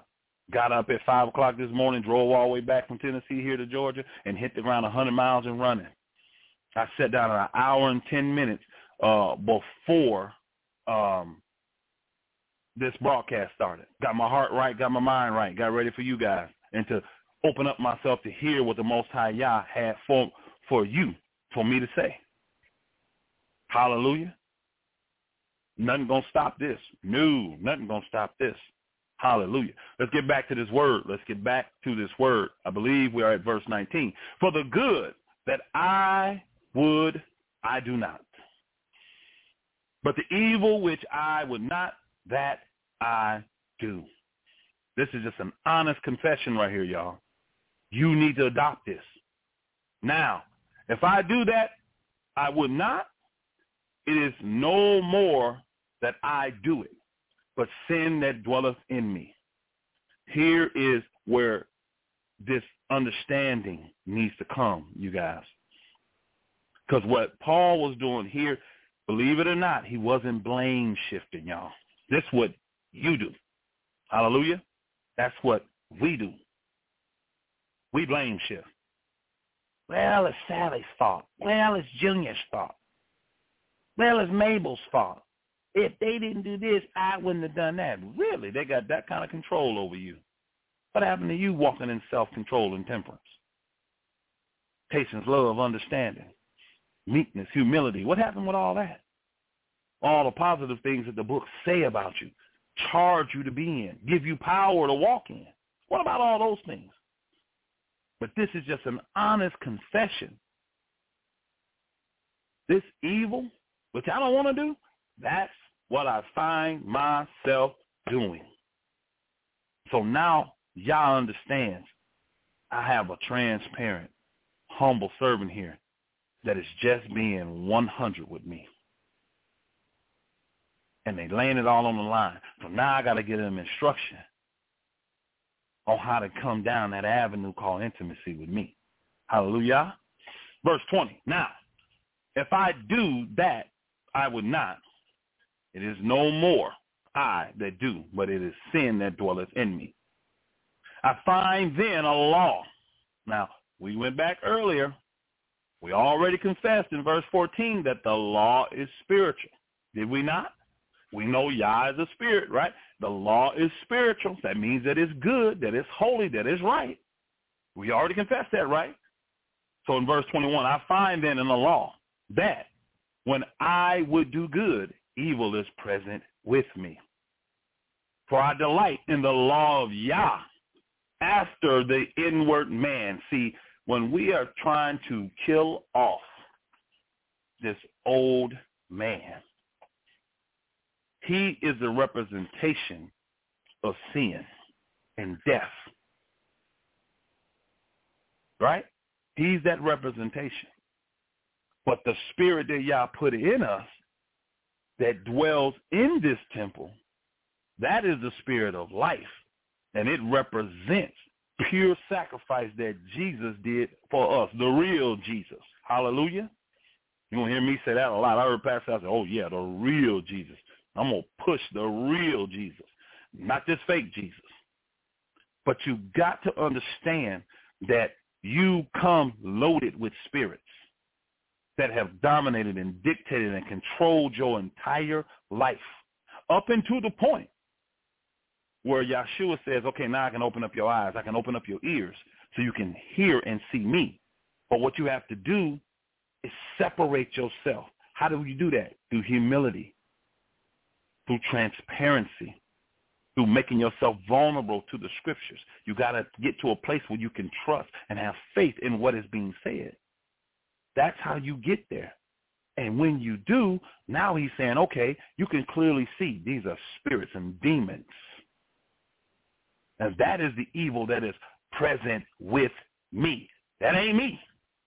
Got up at five o'clock this morning, drove all the way back from Tennessee here to Georgia, and hit the ground one hundred miles and running. I sat down an hour and ten minutes uh, before um, this broadcast started. Got my heart right, got my mind right, got ready for you guys, and to open up myself to hear what the Most High Yah had for, for you, for me to say. Hallelujah. Nothing going to stop this. No, nothing going to stop this. Hallelujah. Let's get back to this word. Let's get back to this word. I believe we are at verse nineteen. For the good that I would, I do not. But the evil which I would not, that I do. This is just an honest confession right here, y'all. You need to adopt this. Now, if I do that, I would not, it is no more that I do it, but sin that dwelleth in me. Here is where this understanding needs to come, you guys. Because what Paul was doing here, believe it or not, he wasn't blame shifting, y'all. This is what you do. Hallelujah. That's what we do. We blame shift. Well, it's Sally's fault. Well, it's Junior's fault. Well, it's Mabel's fault. If they didn't do this, I wouldn't have done that. Really? They got that kind of control over you. What happened to you walking in self-control and temperance? Patience, love, understanding, meekness, humility. What happened with all that? All the positive things that the books say about you, charge you to be in, give you power to walk in. What about all those things? But this is just an honest confession. This evil, which I don't want to do, that's what I find myself doing. So now y'all understand I have a transparent, humble servant here that is just being one hundred with me. And they laying it all on the line. So now I got to give them instruction on how to come down that avenue called intimacy with me. Hallelujah. Verse twenty. Now, if I do that, I would not. It is no more I that do, but it is sin that dwelleth in me. I find then a law. Now, we went back earlier. We already confessed in verse fourteen that the law is spiritual. Did we not? We know Yah is a spirit, right? The law is spiritual. That means that it's good, that it's holy, that it's right. We already confessed that, right? So in verse twenty-one, I find then in the law that when I would do good, evil is present with me. For I delight in the law of Yah after the inward man. See, when we are trying to kill off this old man, he is a representation of sin and death. Right? He's that representation. But the spirit that Yah put in us that dwells in this temple, that is the spirit of life. And it represents pure sacrifice that Jesus did for us, the real Jesus. Hallelujah. You're going to hear me say that a lot. I heard Pastor say, oh, yeah, the real Jesus. I'm going to push the real Jesus, not this fake Jesus. But you got to understand that you come loaded with spirits that have dominated and dictated and controlled your entire life up into the point where Yahshua says, okay, now I can open up your eyes. I can open up your ears so you can hear and see me. But what you have to do is separate yourself. How do you do that? Through humility, through transparency, through making yourself vulnerable to the scriptures. You got to get to a place where you can trust and have faith in what is being said. That's how you get there. And when you do, now he's saying, okay, you can clearly see these are spirits and demons. And that is the evil that is present with me. That ain't me.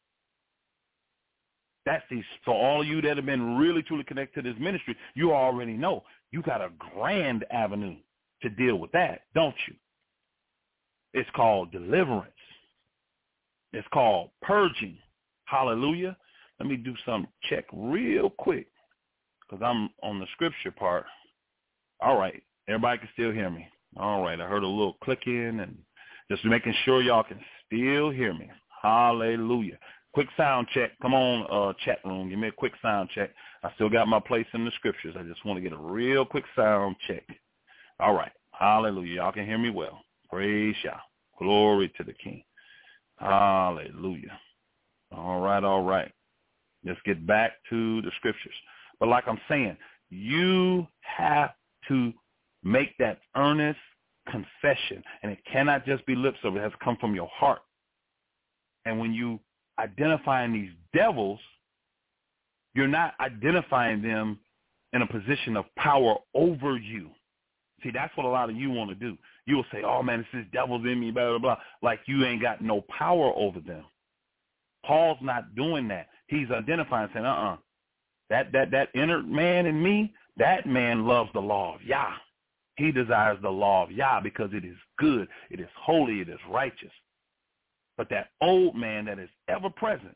That's the, for all of you that have been really, truly connected to this ministry, you already know you got a grand avenue to deal with that, don't you? It's called deliverance. It's called purging. Hallelujah. Let me do some check real quick because I'm on the scripture part. All right. Everybody can still hear me. All right, I heard a little clicking and just making sure y'all can still hear me. Hallelujah. Quick sound check. Come on, uh, chat room. Give me a quick sound check. I still got my place in the scriptures. I just want to get a real quick sound check. All right. Hallelujah. Y'all can hear me well. Praise Yah. Glory to the King. Hallelujah. All right, all right. Let's get back to the scriptures. But like I'm saying, you have to make that earnest confession, and it cannot just be lip service. It has to come from your heart. And when you identifying these devils, you're not identifying them in a position of power over you. See, that's what a lot of you want to do. You'll say, oh, man, it's this devil's in me, blah, blah, blah, like you ain't got no power over them. Paul's not doing that. He's identifying, saying, uh-uh, that, that, that inner man in me, that man loves the law of Yah. He desires the law of Yah because it is good, it is holy, it is righteous. But that old man that is ever present,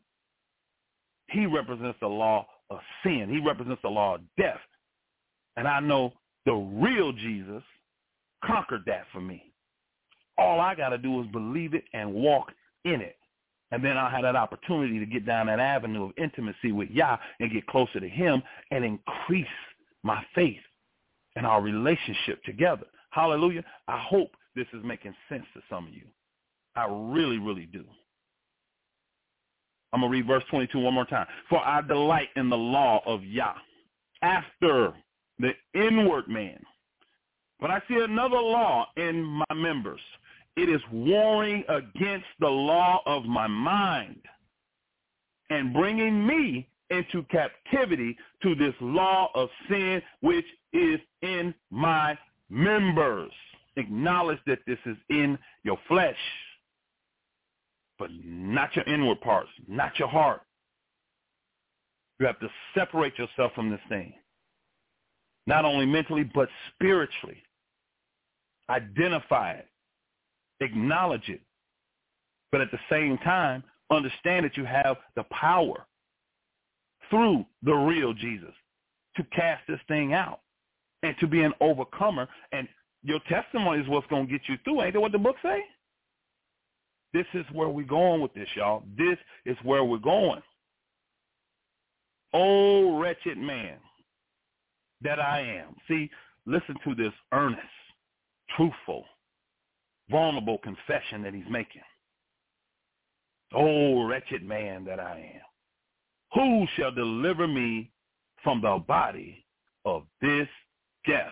he represents the law of sin. He represents the law of death. And I know the real Jesus conquered that for me. All I got to do is believe it and walk in it. And then I'll have that opportunity to get down that avenue of intimacy with Yah and get closer to him and increase my faith and our relationship together. Hallelujah. I hope this is making sense to some of you. I really, really do. I'm going to read verse twenty-two one more time. For I delight in the law of Yah after the inward man. But I see another law in my members. It is warring against the law of my mind and bringing me into captivity to this law of sin which is in my members. Acknowledge that this is in your flesh, but not your inward parts, not your heart. You have to separate yourself from this thing, not only mentally, but spiritually. Identify it, acknowledge it, but at the same time, understand that you have the power through the real Jesus to cast this thing out and to be an overcomer. And your testimony is what's going to get you through. Ain't that what the book say? This is where we're going with this, y'all. This is where we're going. Oh, wretched man that I am. See, listen to this earnest, truthful, vulnerable confession that he's making. Oh, wretched man that I am. Who shall deliver me from the body of this death?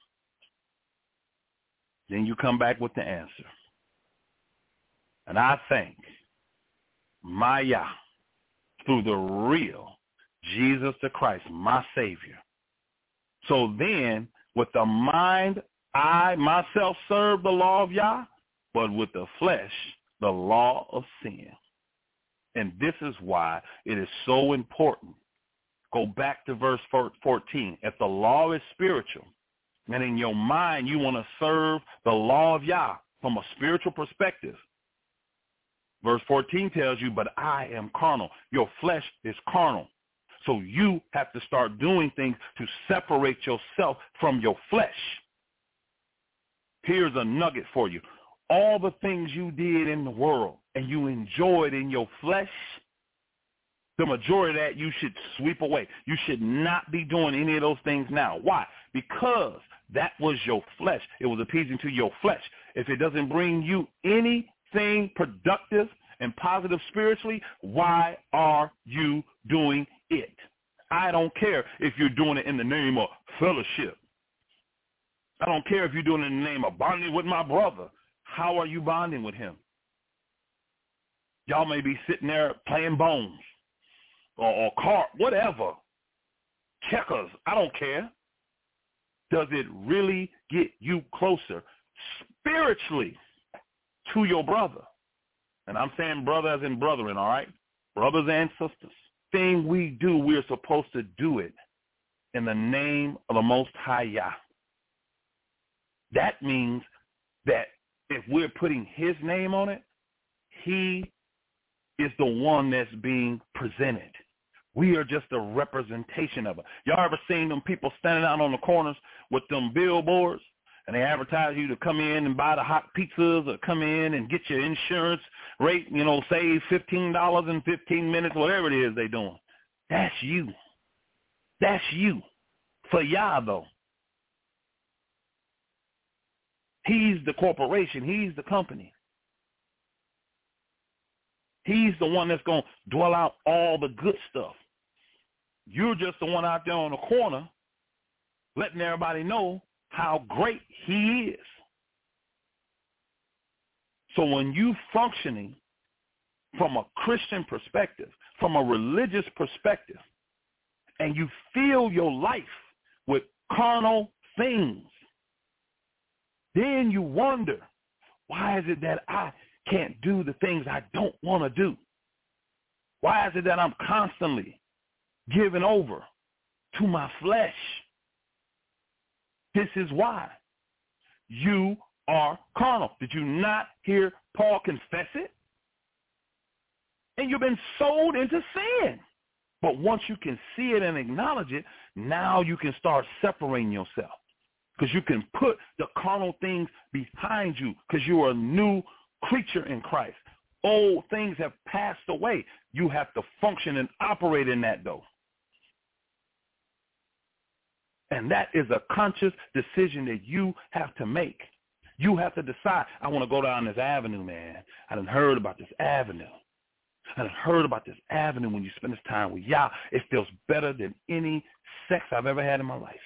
Then you come back with the answer. And I thank my Yah through the real Jesus the Christ, my Savior. So then, with the mind, I myself serve the law of Yah, but with the flesh, the law of sin. And this is why it is so important. Go back to verse fourteen. If the law is spiritual, and in your mind you want to serve the law of Yah from a spiritual perspective, verse fourteen tells you, but I am carnal. Your flesh is carnal. So you have to start doing things to separate yourself from your flesh. Here's a nugget for you. All the things you did in the world and you enjoyed in your flesh, the majority of that you should sweep away. You should not be doing any of those things now. Why? Because that was your flesh. It was appeasing to your flesh. If it doesn't bring you anything productive and positive spiritually, why are you doing it? I don't care if you're doing it in the name of fellowship. I don't care if you're doing it in the name of bonding with my brother. How are you bonding with him? Y'all may be sitting there playing bones or, or cart, whatever, checkers. I don't care. Does it really get you closer spiritually to your brother? And I'm saying brother as in brethren, all right? Brothers and sisters. Thing we do, we're supposed to do it in the name of the Most High Yah. That means that if we're putting his name on it, he is the one that's being presented. We are just a representation of it. Y'all ever seen them people standing out on the corners with them billboards and they advertise you to come in and buy the hot pizzas or come in and get your insurance rate, you know, save fifteen dollars in fifteen minutes, whatever it is they're doing. That's you. That's you. For Yah, though. He's the corporation. He's the company. He's the one that's going to dwell out all the good stuff. You're just the one out there on the corner letting everybody know how great he is. So when you functioning from a Christian perspective, from a religious perspective, and you fill your life with carnal things, then you wonder, why is it that I can't do the things I don't want to do? Why is it that I'm constantly giving over to my flesh? This is why. You are carnal. Did you not hear Paul confess it? And you've been sold into sin. But once you can see it and acknowledge it, now you can start separating yourself. Because you can put the carnal things behind you because you are a new creature in Christ. Old things have passed away. You have to function and operate in that, though. And that is a conscious decision that you have to make. You have to decide, I want to go down this avenue, man. I done heard about this avenue. I done heard about this avenue when you spend this time with Yah. It feels better than any sex I've ever had in my life.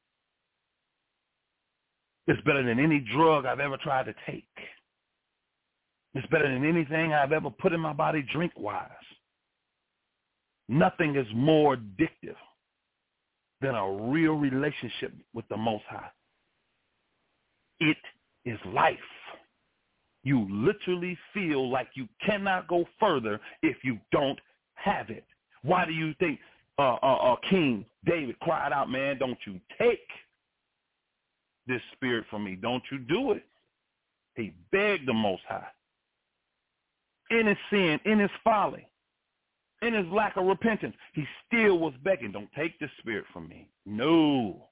It's better than any drug I've ever tried to take. It's better than anything I've ever put in my body drink-wise. Nothing is more addictive than a real relationship with the Most High. It is life. You literally feel like you cannot go further if you don't have it. Why do you think uh, uh, uh, King David cried out, man, don't you take this spirit from me. Don't you do it. He begged the Most High. In his sin, in his folly, in his lack of repentance, he still was begging, don't take this spirit from me. No.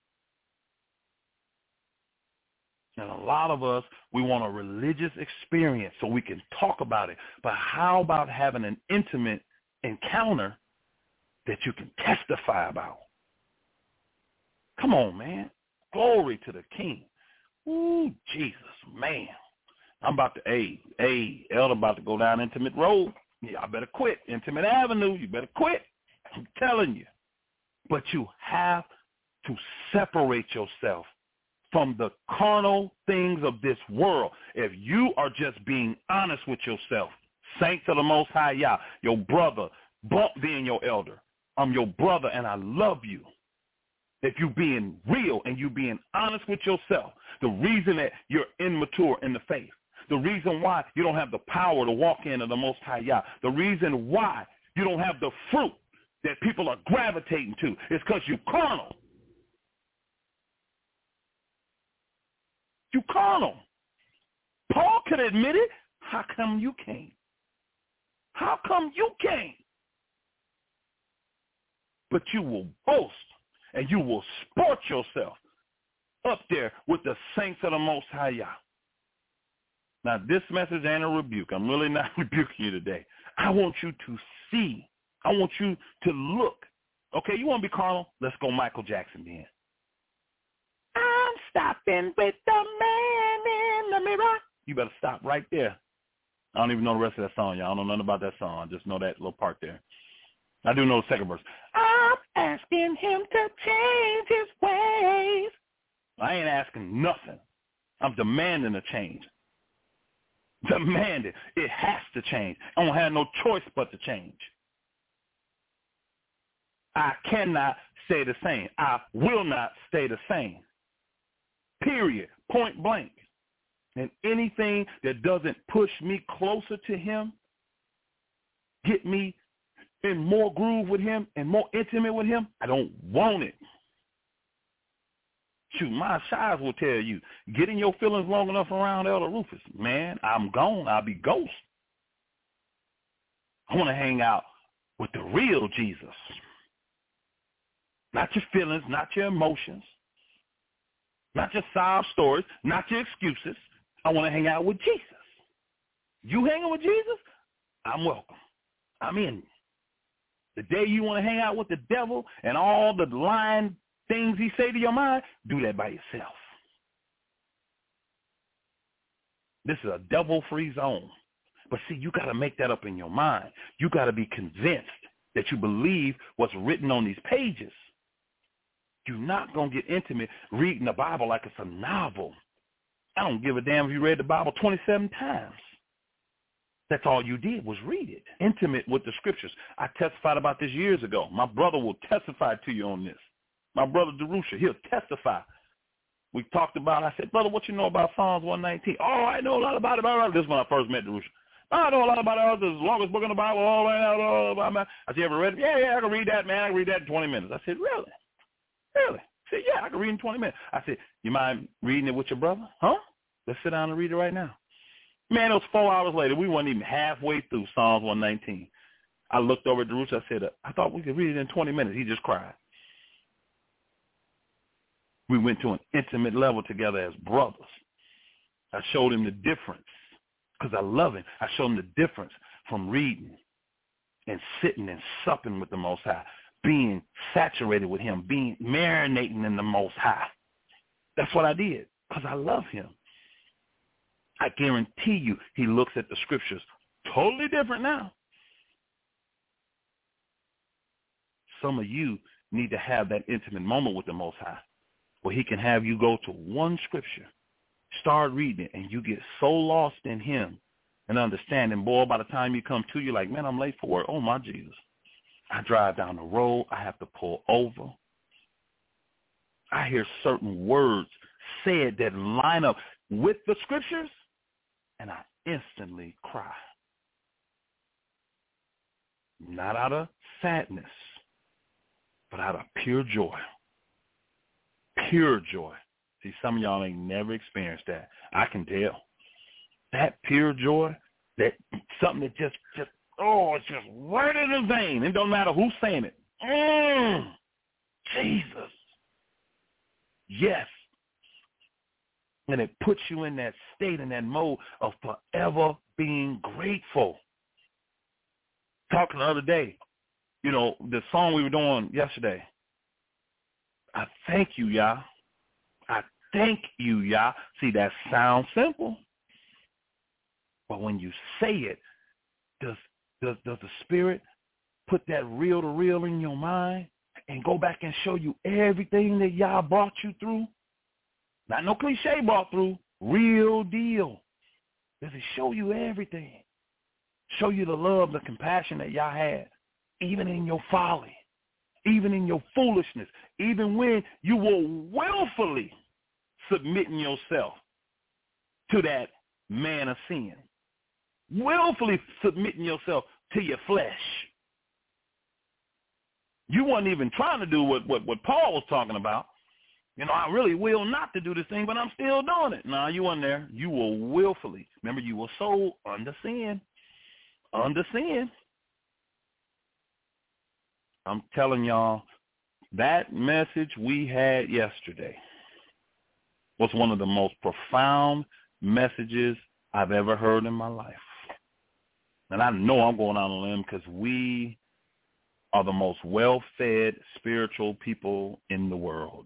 And a lot of us, we want a religious experience so we can talk about it. But how about having an intimate encounter that you can testify about? Come on, man. Glory to the King. Ooh, Jesus, man. I'm about to, hey, hey, Elder about to go down Intimate Road. Yeah, I better quit. Intimate Avenue, you better quit. I'm telling you. But you have to separate yourself from the carnal things of this world. If you are just being honest with yourself, saints of the Most High Yah, your brother, Bump being your elder, I'm your brother and I love you. If you being real and you being honest with yourself, the reason that you're immature in the faith, the reason why you don't have the power to walk into the Most High Yah, the reason why you don't have the fruit that people are gravitating to is because you're carnal. You carnal. Paul could admit it. How come you can't? How come you can't? But you will boast and you will sport yourself up there with the saints of the Most High Yah. Now, this message ain't a rebuke. I'm really not rebuking you today. I want you to see. I want you to look. Okay, you want to be carnal? Let's go Michael Jackson then. I'm stopping with the man in the mirror. You better stop right there. I don't even know the rest of that song, y'all. I don't know nothing about that song. I just know that little part there. I do know the second verse. I'm asking him to change his ways. I ain't asking nothing. I'm demanding a change. Demanding. It has to change. I don't have no choice but to change. I cannot stay the same. I will not stay the same. Period. Point blank. And anything that doesn't push me closer to him, get me in more groove with him and more intimate with him, I don't want it. Shoot, my shies will tell you, get in your feelings long enough around Elder Rufus, man, I'm gone. I'll be ghost. I want to hang out with the real Jesus. Not your feelings, not your emotions, Not just sob stories, not your excuses. I want to hang out with Jesus. You hanging with Jesus? I'm welcome. I'm in. The day you want to hang out with the devil and all the lying things he say to your mind, do that by yourself. This is a devil-free zone. But see, you got to make that up in your mind. You got to be convinced that you believe what's written on these pages. You're not going to get intimate reading the Bible like it's a novel. I don't give a damn if you read the Bible twenty-seven times. That's all you did was read it. Intimate with the scriptures. I testified about this years ago. My brother will testify to you on this. My brother Darusha, he'll testify. We talked about, I said, brother, what you know about Psalms one nineteen? Oh, I know a lot about it. This is when I first met Darusha. I know a lot about it. It's the longest book in the Bible. All right now. All about my. I said, you ever read it? Yeah, yeah, I can read that, man. I can read that in twenty minutes. I said, really? Really? I said, yeah, I can read in twenty minutes. I said, you mind reading it with your brother? Huh? Let's sit down and read it right now. Man, it was four hours later. We weren't even halfway through Psalms one nineteen. I looked over at Darusha. I said, I thought we could read it in twenty minutes. He just cried. We went to an intimate level together as brothers. I showed him the difference because I love him. I showed him the difference from reading and sitting and supping with the Most High, being saturated with him, being marinating in the Most High. That's what I did because I love him. I guarantee you he looks at the scriptures totally different now. Some of you need to have that intimate moment with the Most High where he can have you go to one scripture, start reading it, and you get so lost in him and understanding, boy, by the time you come to, you're like, man, I'm late for work. Oh, my Jesus. I drive down the road. I have to pull over. I hear certain words said that line up with the scriptures, and I instantly cry. Not out of sadness, but out of pure joy. Pure joy. See, some of y'all ain't never experienced that. I can tell. That pure joy, that something that just, just oh, it's just right in the vein. It don't matter who's saying it. Mm, Jesus. Yes. And it puts you in that state, in that mode of forever being grateful. Talking the other day, you know, the song we were doing yesterday, I thank you, Yah. I thank you, Yah. See, that sounds simple. But when you say it, does, does, does the Spirit put that real to real in your mind and go back and show you everything that Yah brought you through? Not no cliche brought through, real deal. Does it show you everything? Show you the love, the compassion that Yah had, even in your folly, even in your foolishness, even when you were willfully submitting yourself to that man of sin, willfully submitting yourself to your flesh. You weren't even trying to do what, what, what Paul was talking about. You know, I really will not to do this thing, but I'm still doing it. No, you weren't there. You were willfully. Remember, you were sold under sin. Under sin. I'm telling y'all, that message we had yesterday was one of the most profound messages I've ever heard in my life. And I know I'm going out on them because we are the most well-fed spiritual people in the world.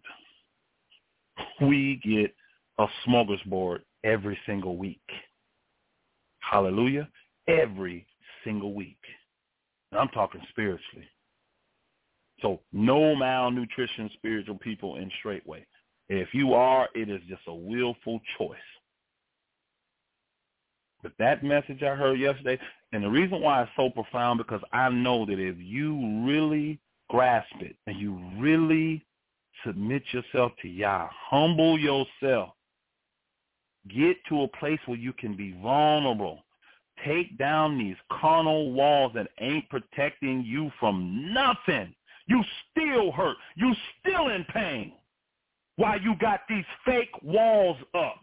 We get a smorgasbord every single week. Hallelujah. Every single week. And I'm talking spiritually. So no malnutrition spiritual people in Straightway. If you are, it is just a willful choice. But that message I heard yesterday, and the reason why it's so profound, because I know that if you really grasp it and you really submit yourself to Yah, humble yourself, get to a place where you can be vulnerable, take down these carnal walls that ain't protecting you from nothing. You still hurt. You still in pain while you got these fake walls up.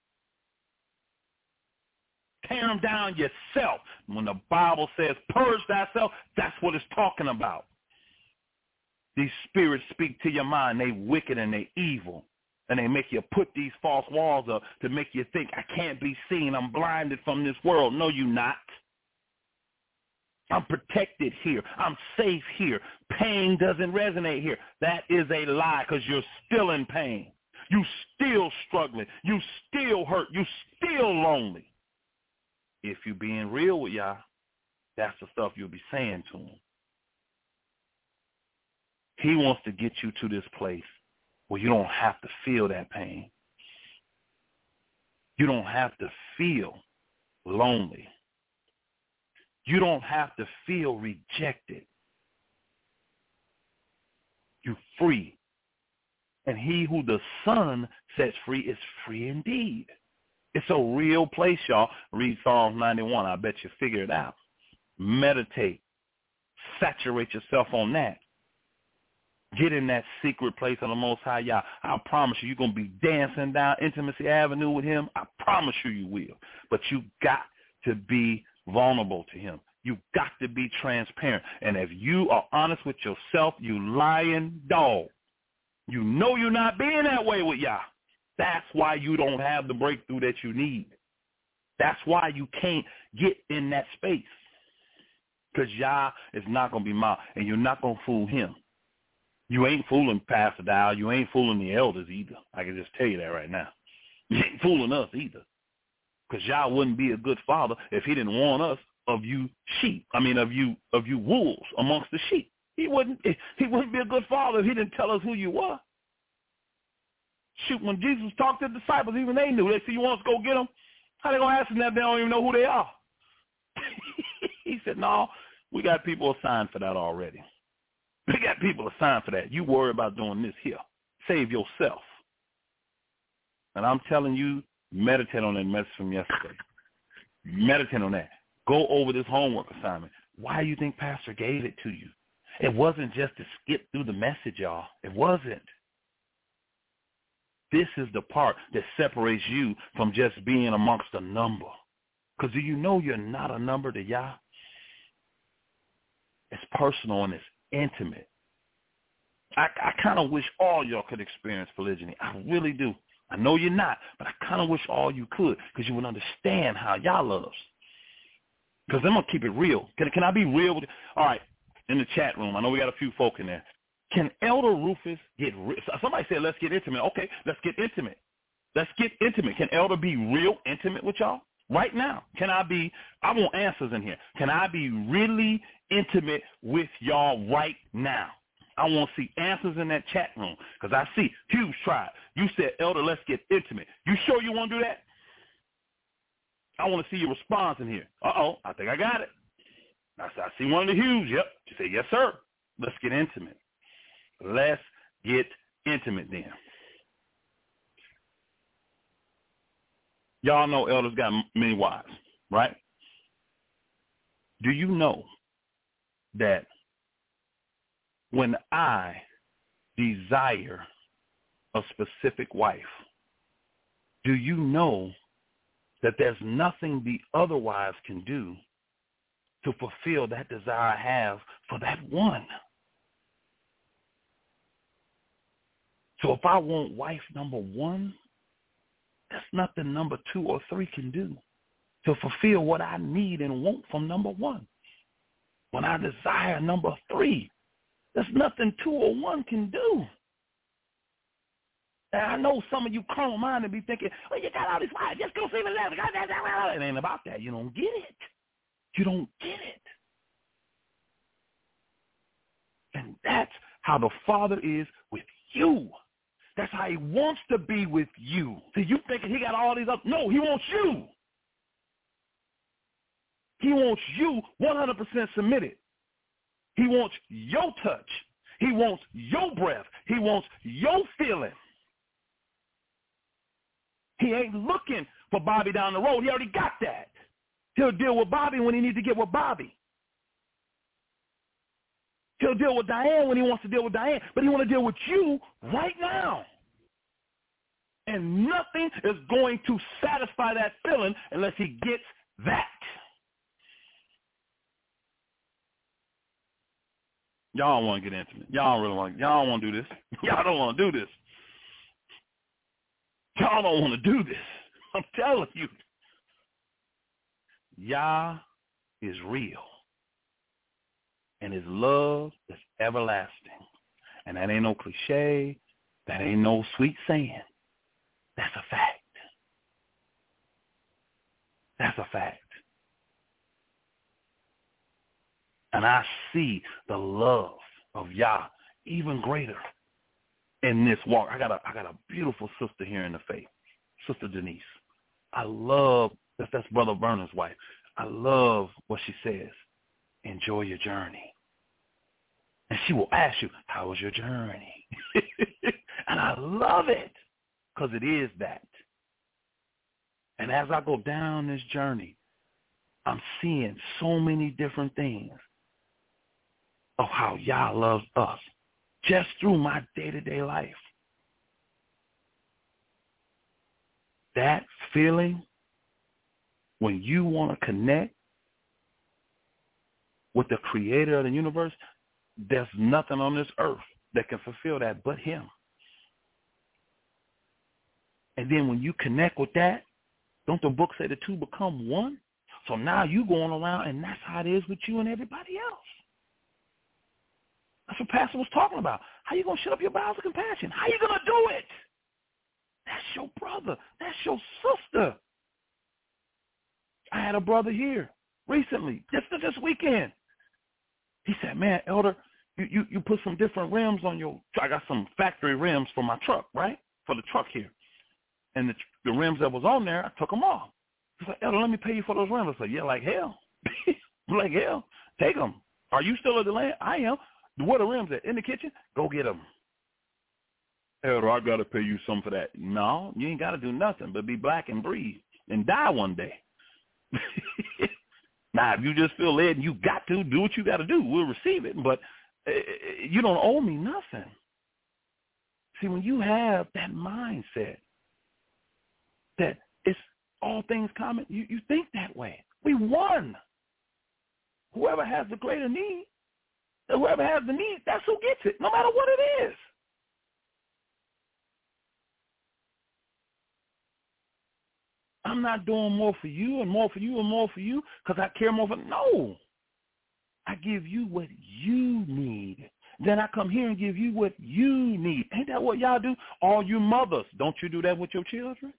Tear them down yourself. When the Bible says purge thyself, that's what it's talking about. These spirits speak to your mind. They wicked and they evil. And they make you put these false walls up to make you think, I can't be seen. I'm blinded from this world. No, you're not. I'm protected here. I'm safe here. Pain doesn't resonate here. That is a lie because you're still in pain. You still struggling. You still hurt. You still lonely. If you're being real with y'all, that's the stuff you'll be saying to him. He wants to get you to this place where you don't have to feel that pain. You don't have to feel lonely. You don't have to feel rejected. You're free. And he who the Son sets free is free indeed. It's a real place, y'all. Read Psalms ninety-one. I bet you figure it out. Meditate. Saturate yourself on that. Get in that secret place of the Most High Yah. I promise you, you're going to be dancing down Intimacy Avenue with him. I promise you you will. But you got to be vulnerable to him. You got to be transparent. And if you are honest with yourself, you lying dog. You know you're not being that way with Yah. That's why you don't have the breakthrough that you need. That's why you can't get in that space. Because Yah is not going to be mild, and you're not going to fool him. You ain't fooling Pastor Dow. You ain't fooling the elders either. I can just tell you that right now. You ain't fooling us either. Because Yah wouldn't be a good father if he didn't warn us of you sheep. I mean, of you of you wolves amongst the sheep. He wouldn't he wouldn't be a good father if he didn't tell us who you were. Shoot, when Jesus talked to the disciples, even they knew. They said, you want us to go get them? How they going to ask them that if they don't even know who they are? He said, no, we got people assigned for that already. We got people assigned for that. You worry about doing this here. Save yourself. And I'm telling you, meditate on that message from yesterday. Meditate on that. Go over this homework assignment. Why do you think Pastor gave it to you? It wasn't just to skip through the message, y'all. It wasn't. This is the part that separates you from just being amongst a number. Because do you know you're not a number to Yah? It's personal and it's intimate. I, I kind of wish all y'all could experience polygyny. I really do. I know you're not, but I kind of wish all you could because you would understand how Yah loves. Because I'm going to keep it real. Can, can I be real with you? All right, in the chat room, I know we got a few folk in there. Can Elder Rufus get real? Somebody said, let's get intimate. Okay, let's get intimate. Let's get intimate. Can Elder be real intimate with y'all right now? Can I be, I want answers in here. Can I be really intimate with y'all right now? I want to see answers in that chat room because I see Hughes tried. You said, Elder, let's get intimate. You sure you want to do that? I want to see your response in here. Uh-oh, I think I got it. I see one of the Hughes. Yep. You say, yes, sir. Let's get intimate. Let's get intimate then. Y'all know Elder's got many wives, right? Do you know that when I desire a specific wife, do you know that there's nothing the other wives can do to fulfill that desire I have for that one? So if I want wife number one, that's nothing number two or three can do to fulfill what I need and want from number one. When I desire number three, there's nothing two or one can do. And I know some of you carnal-minded be thinking, well, you got all these wives, just go see the left. It ain't about that. You don't get it. You don't get it. And that's how the Father is with you. That's how he wants to be with you. So you thinking he got all these up? No, he wants you. He wants you one hundred percent submitted. He wants your touch. He wants your breath. He wants your feeling. He ain't looking for Bobby down the road. He already got that. He'll deal with Bobby when he needs to get with Bobby. He'll deal with Diane when he wants to deal with Diane, but he wants to deal with you right now. And nothing is going to satisfy that feeling unless he gets that. Y'all want to get intimate. Y'all don't really want. Y'all don't want to do this. Y'all don't want to do this. Y'all don't want to do this. I'm telling you. Yah is real. And his love is everlasting. And that ain't no cliche. That ain't no sweet saying. That's a fact. That's a fact. And I see the love of Yah even greater in this walk. I got a I got a beautiful sister here in the faith, Sister Denise. I love, that's, that's Brother Verner's wife. I love what she says. Enjoy your journey. And she will ask you, how was your journey? And I love it because it is that. And as I go down this journey, I'm seeing so many different things of how Yah loves us just through my day-to-day life. That feeling when you want to connect with the creator of the universe, there's nothing on this earth that can fulfill that but him. And then when you connect with that, don't the book say the two become one? So now you going around, and that's how it is with you and everybody else. That's what Pastor was talking about. How you going to shut up your bowels of compassion? How you going to do it? That's your brother. That's your sister. I had a brother here recently, just this weekend. He said, man, Elder, you, you, you put some different rims on your, I got some factory rims for my truck, right? For the truck here. And the, the rims that was on there, I took them off. He's like, Elder, let me pay you for those rims. I said, yeah, like hell. Like hell. Take them. Are you still at the land? I am. Where the rims at? In the kitchen? Go get them. Elder, I got to pay you some for that. No, you ain't got to do nothing but be black and breathe and die one day. Now, if you just feel led and you got to do what you got to do, we'll receive it. But uh, you don't owe me nothing. See, when you have that mindset that it's all things common, you, you think that way. We won. Whoever has the greater need, whoever has the need, that's who gets it, no matter what it is. I'm not doing more for you and more for you and more for you because I care more for, no. I give you what you need. Then I come here and give you what you need. Ain't that what y'all do? All you mothers, don't you do that with your children?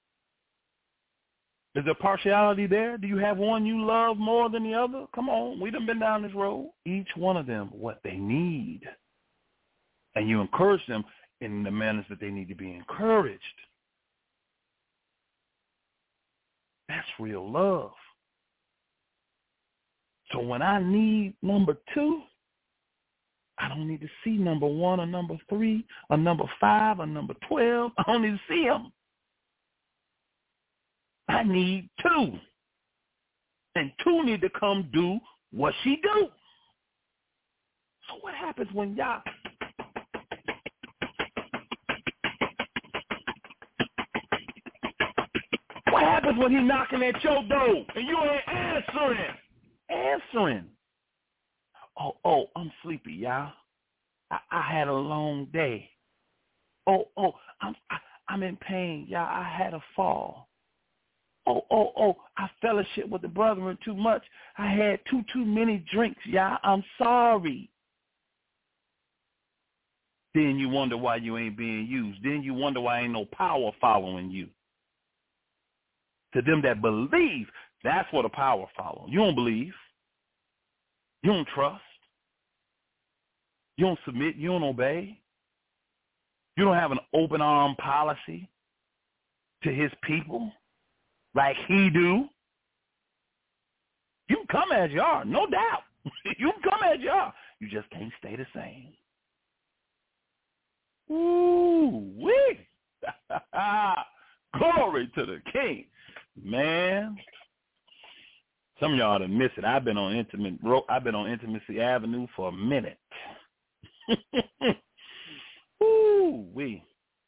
Is there partiality there? Do you have one you love more than the other? Come on, we done been down this road. Each one of them what they need. And you encourage them in the manners that they need to be encouraged. That's real love. So when I need number two, I don't need to see number one or number three or number five or number twelve. I don't need to see them. I need two. And two need to come do what she do. So what happens when y'all... What happens when he knocking at your door and you ain't answering? Answering. Oh, oh, I'm sleepy, y'all. I, I had a long day. Oh, oh, I'm I, I'm in pain, y'all. I had a fall. Oh, oh, oh, I fellowship with the brethren too much. I had too, too many drinks, y'all. I'm sorry. Then you wonder why you ain't being used. Then you wonder why ain't no power following you. To them that believe, that's what a power follows. You don't believe. You don't trust. You don't submit. You don't obey. You don't have an open arm policy to his people like he do. You can come as you are, no doubt. You can come as you are. You just can't stay the same. Ooh, wee. Glory to the King. Man, some of y'all done miss it. I've been on intimate. I've been on Intimacy Avenue for a minute. Ooh, wee!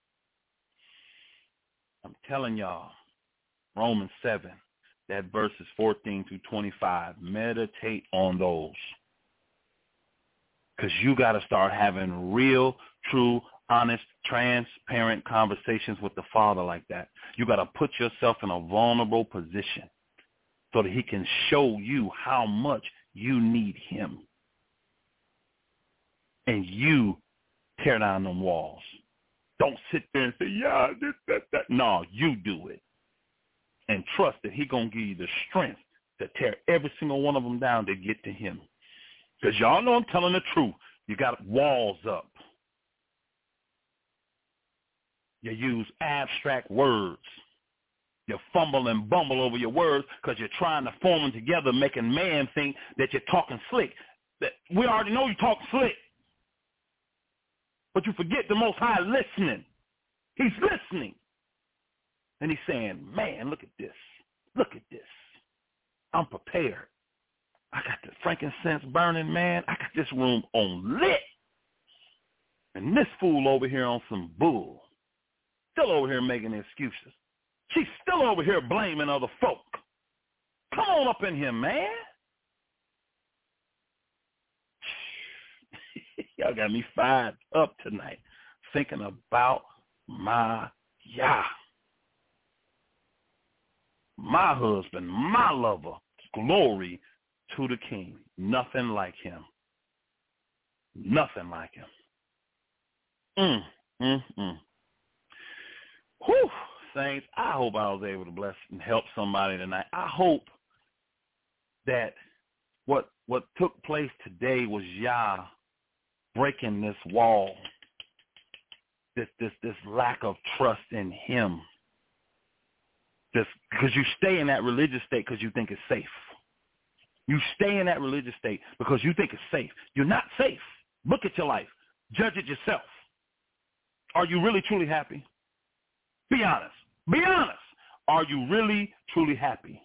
I'm telling y'all, Romans seven, that verses fourteen through twenty-five. Meditate on those, because you got to start having real, true, honest, transparent conversations with the Father like that. You got to put yourself in a vulnerable position so that he can show you how much you need him. And you tear down them walls. Don't sit there and say, yeah, this, that, that. No, you do it. And trust that he's going to give you the strength to tear every single one of them down to get to him. Because y'all know I'm telling the truth. You got walls up. You use abstract words. You fumble and bumble over your words because you're trying to form them together, making man think that you're talking slick. That we already know you talk slick. But you forget the Most High listening. He's listening. And he's saying, man, look at this. Look at this. I'm prepared. I got the frankincense burning, man. I got this room on lit. And this fool over here on some bull. Still over here making excuses. She's still over here blaming other folk. Come on up in here, man. Y'all got me fired up tonight thinking about my Yah. My husband, my lover. Glory to the King. Nothing like him. Nothing like him. Mm, mm, mm. Whew, saints, I hope I was able to bless and help somebody tonight. I hope that what what took place today was Yah breaking this wall, this this this lack of trust in him. Just because you stay in that religious state because you think it's safe. You stay in that religious state because you think it's safe. You're not safe. Look at your life. Judge it yourself. Are you really truly happy? Be honest. Be honest. Are you really truly happy?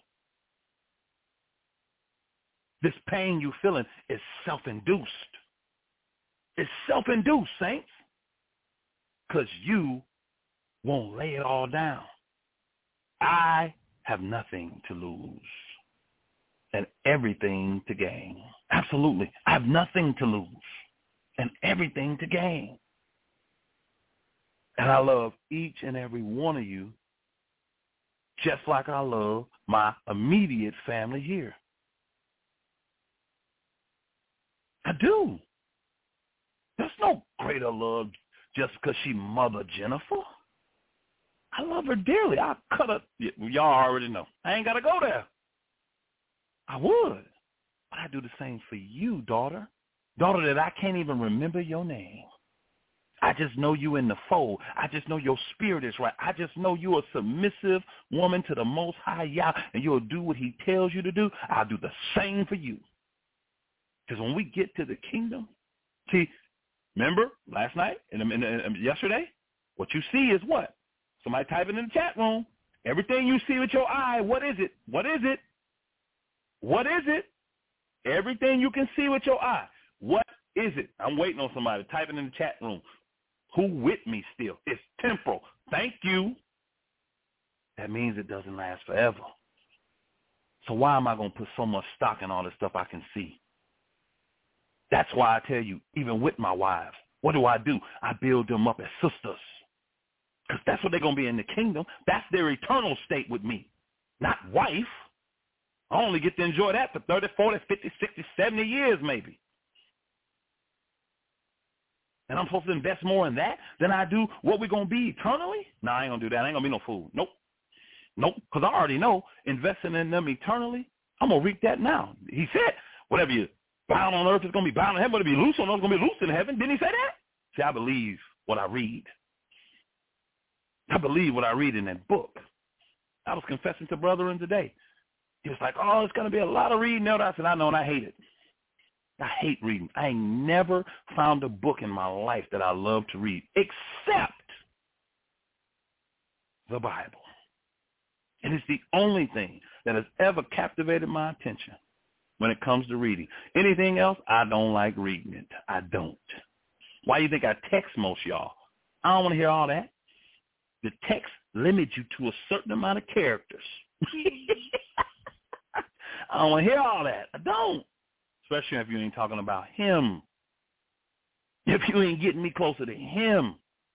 This pain you're feeling is self-induced. It's self-induced, saints, because you won't lay it all down. I have nothing to lose and everything to gain. Absolutely. I have nothing to lose and everything to gain. And I love each and every one of you just like I love my immediate family here. I do. There's no greater love just because she Mother Jennifer. I love her dearly. I cut her. Y'all already know. I ain't got to go there. I would. But I do the same for you, daughter. Daughter that I can't even remember your name. I just know you in the fold. I just know your spirit is right. I just know you're a submissive woman to the Most High Yah, and you'll do what he tells you to do. I'll do the same for you. Because when we get to the kingdom, see, remember last night and, and, and yesterday, what you see is what? Somebody type it in the chat room. Everything you see with your eye, what is it? What is it? What is it? Everything you can see with your eye, what is it? I'm waiting on somebody. Type it in the chat room. Who with me still? It's temporal. Thank you. That means it doesn't last forever. So why am I going to put so much stock in all this stuff I can see? That's why I tell you, even with my wives, what do I do? I build them up as sisters. Because that's what they're going to be in the kingdom. That's their eternal state with me, not wife. I only get to enjoy that for thirty, forty, fifty, sixty, seventy years maybe. And I'm supposed to invest more in that than I do what we're going to be eternally? No, I ain't going to do that. I ain't going to be no fool. Nope. Nope. Because I already know investing in them eternally, I'm going to reap that now. He said, whatever you bound on earth is going to be bound in heaven. Whatever you loose on earth is going to be loose in heaven. Didn't he say that? See, I believe what I read. I believe what I read in that book. I was confessing to brethren today. He was like, oh, it's going to be a lot of reading. I said, I know, and I hate it. I hate reading. I ain't never found a book in my life that I love to read except the Bible. And it's the only thing that has ever captivated my attention when it comes to reading. Anything else, I don't like reading it. I don't. Why do you think I text most y'all? I don't want to hear all that. The text limits you to a certain amount of characters. I don't want to hear all that. I don't. Especially if you ain't talking about him. If you ain't getting me closer to him.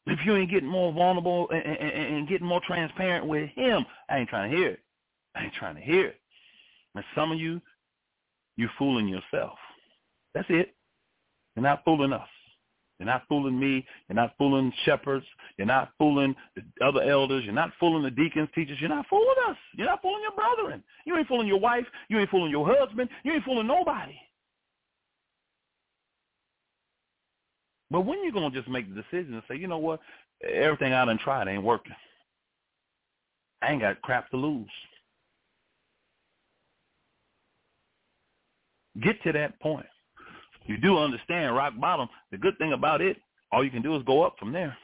If you ain't getting more vulnerable and, and, and getting more transparent with him, I ain't trying to hear it. I ain't trying to hear it. And some of you, you fooling yourself. That's it. You're not fooling us. You're not fooling me. You're not fooling shepherds. You're not fooling the other elders. You're not fooling the deacons, teachers. You're not fooling us. You're not fooling your brethren. You ain't fooling your wife. You ain't fooling your husband. You ain't fooling nobody. But when you going to just make the decision and say, you know what, everything I done tried ain't working. I ain't got crap to lose. Get to that point. You do understand rock bottom. The good thing about it, all you can do is go up from there.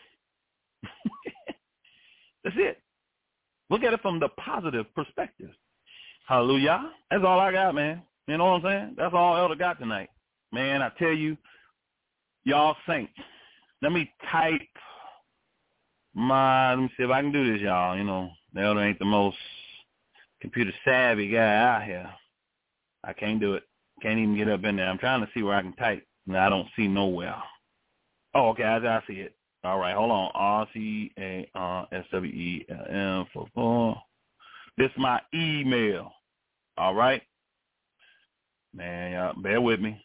That's it. Look at it from the positive perspective. Hallelujah. That's all I got, man. You know what I'm saying? That's all Elder got tonight. Man, I tell you, y'all saints, let me type my, let me see if I can do this, y'all. You know, the Elder ain't the most computer savvy guy out here. I can't do it. Can't even get up in there. I'm trying to see where I can type, and I don't see nowhere. Oh, okay, I, I see it. All right, hold on. R C A R S W E L M for four. This is my email. All right? Man, y'all, bear with me.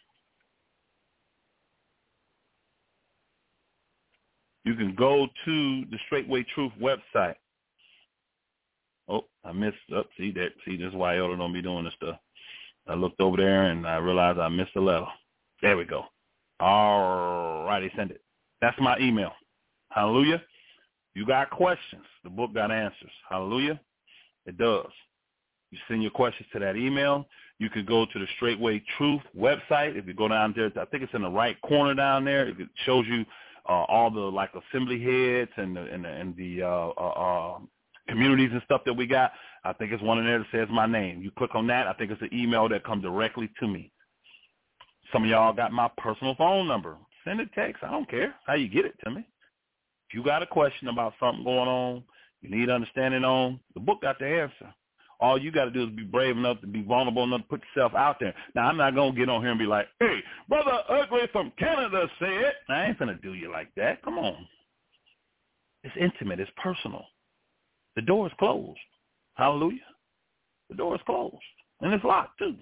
You can go to the Straightway Truth website. Oh, I missed up. See that? See, this is why Elder don't be doing this stuff. I looked over there, and I realized I missed a letter. There we go. All righty, send it. That's my email. Hallelujah. You got questions. The book got answers. Hallelujah. It does. You send your questions to that email. You could go to the Straightway Truth website. If you go down there, I think it's in the right corner down there. It shows you uh, all the, like, assembly heads and the, and the, and the uh, uh, uh, communities and stuff that we got. I think it's one in there that says my name. You click on that. I think it's an email that comes directly to me. Some of y'all got my personal phone number. Send a text. I don't care how you get it to me. If you got a question about something going on, you need understanding on, the book got the answer. All you got to do is be brave enough to be vulnerable enough to put yourself out there. Now, I'm not going to get on here and be like, hey, Brother Ugly from Canada said. I ain't going to do you like that. Come on. It's intimate. It's personal. The door is closed. Hallelujah. The door is closed. And it's locked, too.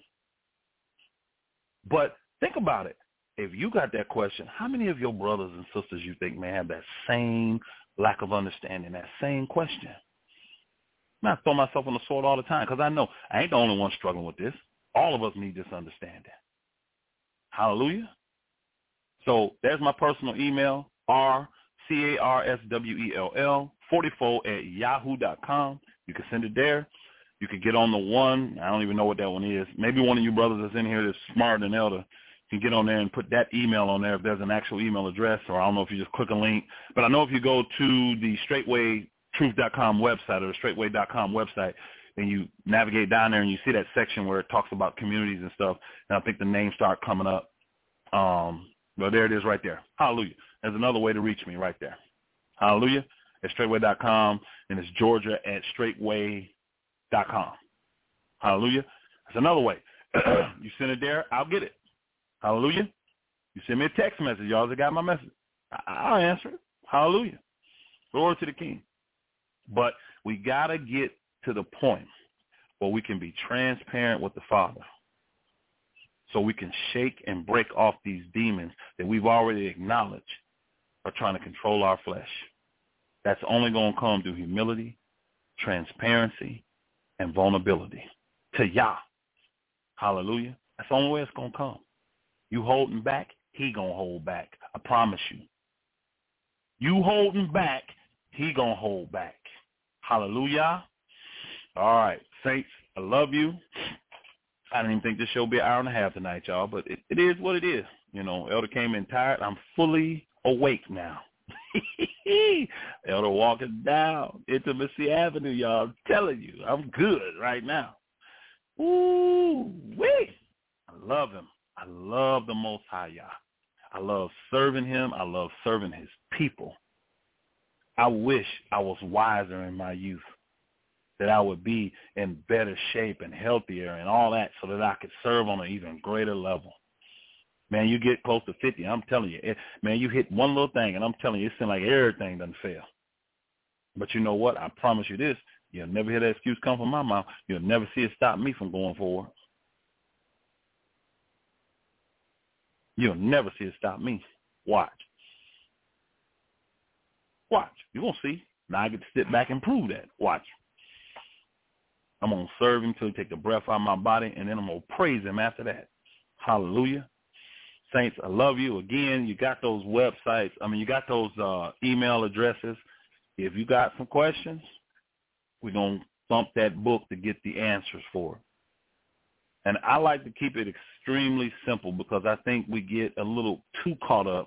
But think about it. If you got that question, how many of your brothers and sisters you think may have that same lack of understanding, that same question? I throw myself on the sword all the time because I know I ain't the only one struggling with this. All of us need this understanding. Hallelujah. So there's my personal email, R C A R S W E L L forty-four at yahoo dot com. You can send it there. You can get on the one. I don't even know what that one is. Maybe one of you brothers that's in here that's smarter than Elder can get on there and put that email on there if there's an actual email address, or I don't know if you just click a link. But I know if you go to the straightway truth dot com website or the straightway dot com website and you navigate down there and you see that section where it talks about communities and stuff, and I think the names start coming up. Um, well, there it is right there. Hallelujah. There's another way to reach me right there. Hallelujah. At straightway dot com, and it's Georgia at straightway dot com. Hallelujah. That's another way. You send it there, I'll get it. Hallelujah. You send me a text message. Y'all that got my message, I'll answer it. Hallelujah. Glory to the King. But we got to get to the point where we can be transparent with the Father so we can shake and break off these demons that we've already acknowledged are trying to control our flesh. That's only going to come through humility, transparency, and vulnerability to Yah. Hallelujah. That's the only way it's going to come. You holding back, he going to hold back. I promise you. You holding back, he going to hold back. Hallelujah. All right, saints, I love you. I didn't even think this show would be an hour and a half tonight, y'all, but it, it is what it is. You know, Elder came in tired. I'm fully awake now. Elder walking down Intimacy Avenue, y'all. I'm telling you, I'm good right now. Ooh, wait. I love him. I love the Most High, Yah. I love serving him. I love serving his people. I wish I was wiser in my youth, that I would be in better shape and healthier and all that so that I could serve on an even greater level. Man, you get close to fifty, I'm telling you, it, man, you hit one little thing, and I'm telling you, it seems like everything doesn't fail. But you know what? I promise you this. You'll never hear that excuse come from my mouth. You'll never see it stop me from going forward. You'll never see it stop me. Watch. Watch. You're going to see. Now I get to sit back and prove that. Watch. I'm going to serve him till he take the breath out of my body, and then I'm going to praise him after that. Hallelujah. Saints, I love you. Again, you got those websites. I mean, you got those uh, email addresses. If you got some questions, we're going to thump that book to get the answers for it. And I like to keep it extremely simple because I think we get a little too caught up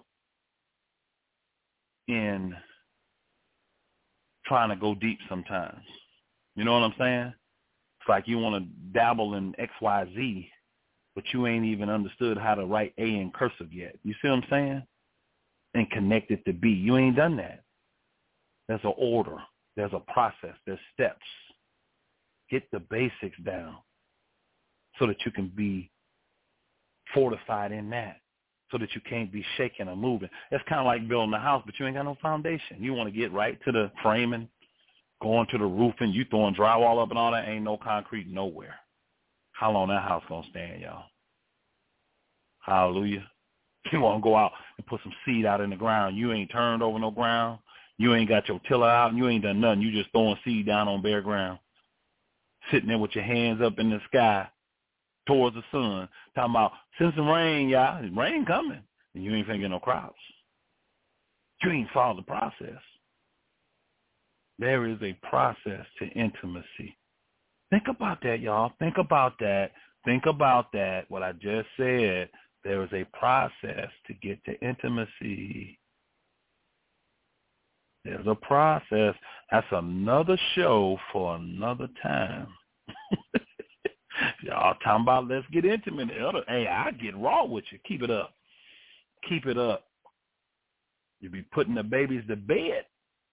in trying to go deep sometimes. You know what I'm saying? It's like you want to dabble in X Y Z, but you ain't even understood how to write A in cursive yet. You see what I'm saying? And connect it to B. You ain't done that. There's an order. There's a process. There's steps. Get the basics down so that you can be fortified in that, so that you can't be shaking or moving. It's kind of like building a house, but you ain't got no foundation. You want to get right to the framing, going to the roofing, you throwing drywall up and all that, ain't no concrete nowhere. How long that house going to stand, y'all? Hallelujah. You want to go out and put some seed out in the ground. You ain't turned over no ground. You ain't got your tiller out, and you ain't done nothing. You just throwing seed down on bare ground, sitting there with your hands up in the sky towards the sun, talking about, send some rain, y'all. It's rain coming, and you ain't finna get no crops. You ain't followed the process. There is a process to intimacy. Think about that, y'all. Think about that. Think about that, what I just said. There is a process to get to intimacy. There's a process. That's another show for another time. Y'all talking about let's get intimate. Hey, I get raw with you. Keep it up. Keep it up. You be putting the babies to bed.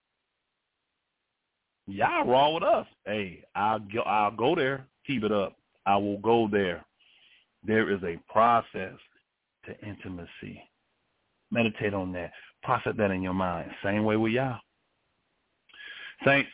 Y'all raw with us. Hey, I'll go, I'll go there. Keep it up. I will go there. There is a process to intimacy. Meditate on that. Process that in your mind. Same way with y'all. Saints,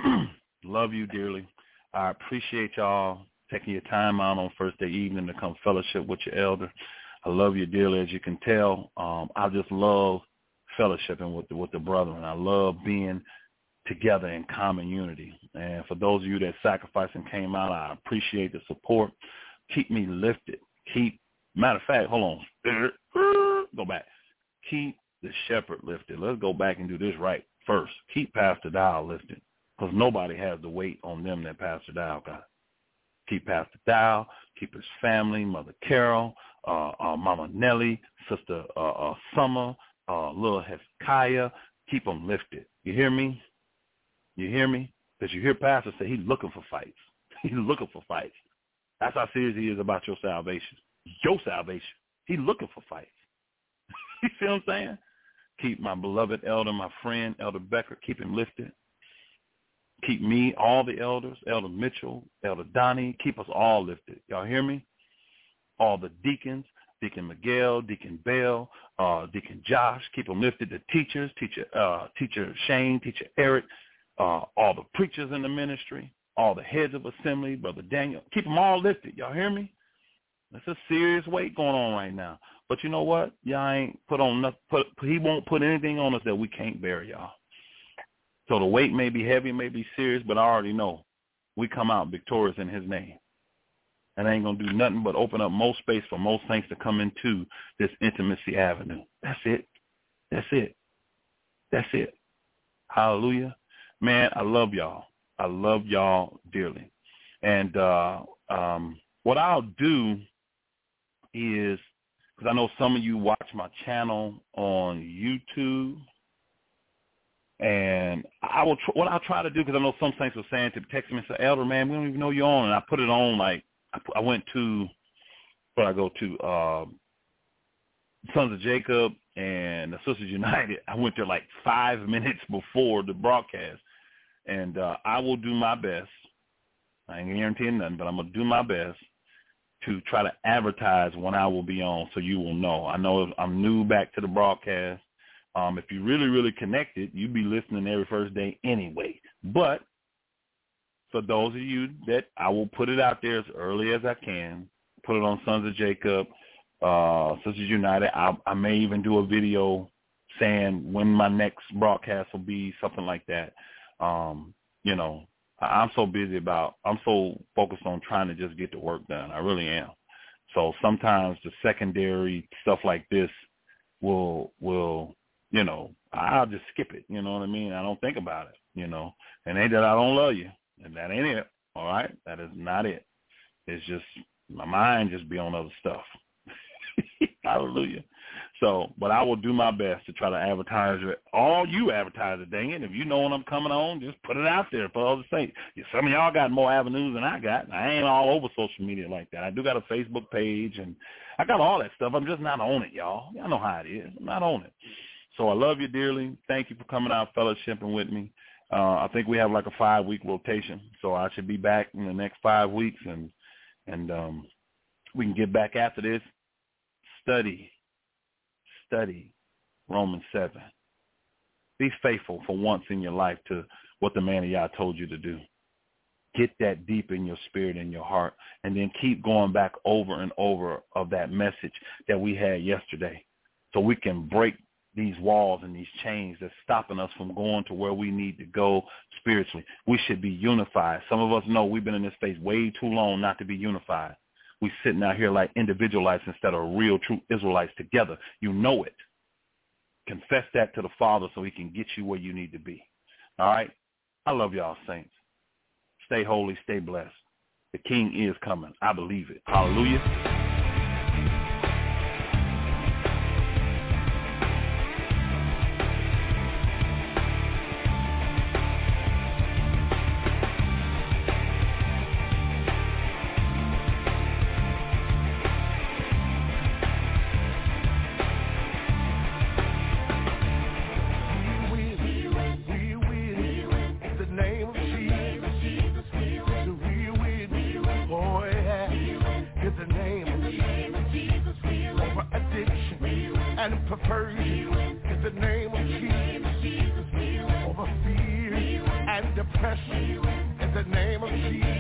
love you dearly. I appreciate y'all taking your time out on first day evening to come fellowship with your elder. I love you dearly, as you can tell. Um, I just love fellowshipping with the, with the brethren. I love being together in common unity. And for those of you that sacrificed and came out, I appreciate the support. Keep me lifted. Keep, matter of fact, hold on. Go back. Keep the shepherd lifted. Let's go back and do this right first. Keep Pastor Dial lifted, because nobody has the weight on them that Pastor Dial got. Keep Pastor Dial, keep his family, Mother Carol, uh, uh, Mama Nellie, Sister uh, uh, Summer, uh, little Hezekiah. Keep them lifted. You hear me? You hear me? Because you hear Pastor say he's looking for fights. He's looking for fights. That's how serious he is about your salvation. Your salvation. He's looking for fights. You see what I'm saying? Keep my beloved elder, my friend, Elder Becker, keep him lifted. Keep me, all the elders, Elder Mitchell, Elder Donnie, keep us all lifted. Y'all hear me? All the deacons, Deacon Miguel, Deacon Bell, uh, Deacon Josh, keep them lifted. The teachers, Teacher uh, Teacher Shane, Teacher Eric, uh, all the preachers in the ministry, all the heads of assembly, Brother Daniel, keep them all lifted. Y'all hear me? That's a serious weight going on right now. But you know what? Y'all ain't put on nothing. Put, he won't put anything on us that we can't bear, y'all. So the weight may be heavy, may be serious, but I already know we come out victorious in his name. And I ain't going to do nothing but open up more space for most saints to come into this intimacy avenue. That's it. That's it. That's it. Hallelujah. Man, I love y'all. I love y'all dearly. And uh, um, what I'll do is, because I know some of you watch my channel on YouTube, and I will. Tr- what I'll try to do, because I know some saints were saying to text me and say, "Elder, man, we don't even know you're on," and I put it on like I, I went to where I go to uh, Sons of Jacob and the Sisters United. I went there like five minutes before the broadcast, and uh, I will do my best. I ain't guaranteeing nothing, but I'm gonna do my best to try to advertise when I will be on so you will know. I know I'm new back to the broadcast. Um, if you're really, really connected, you'd be listening every first day anyway. But for those of you that I will put it out there as early as I can, put it on Sons of Jacob, uh, Sisters United. I, I may even do a video saying when my next broadcast will be, something like that. Um, you know, I'm so busy about, I'm so focused on trying to just get the work done. I really am. So sometimes the secondary stuff like this will, will, you know, I'll just skip it. You know what I mean? I don't think about it, you know, and ain't that I don't love you. And that ain't it. All right. That is not it. It's just my mind just be on other stuff. Hallelujah. So, but I will do my best to try to advertise it. All you advertisers, dang it. If you know when I'm coming on, just put it out there for others to say. Some of y'all got more avenues than I got. I ain't all over social media like that. I do got a Facebook page, and I got all that stuff. I'm just not on it, y'all. Y'all know how it is. I'm not on it. So I love you dearly. Thank you for coming out, fellowshipping with me. Uh, I think we have like a five-week rotation, so I should be back in the next five weeks, and and um, we can get back after this. Study, study Romans seven. Be faithful for once in your life to what the man of Yah told you to do. Get that deep in your spirit and your heart, and then keep going back over and over of that message that we had yesterday so we can break these walls and these chains that's stopping us from going to where we need to go spiritually. We should be unified. Some of us know we've been in this space way too long not to be unified. We sitting out here like individualites instead of real, true Israelites together. You know it. Confess that to the Father so he can get you where you need to be. All right? I love y'all, saints. Stay holy, stay blessed. The King is coming. I believe it. Hallelujah. In the name of Jesus.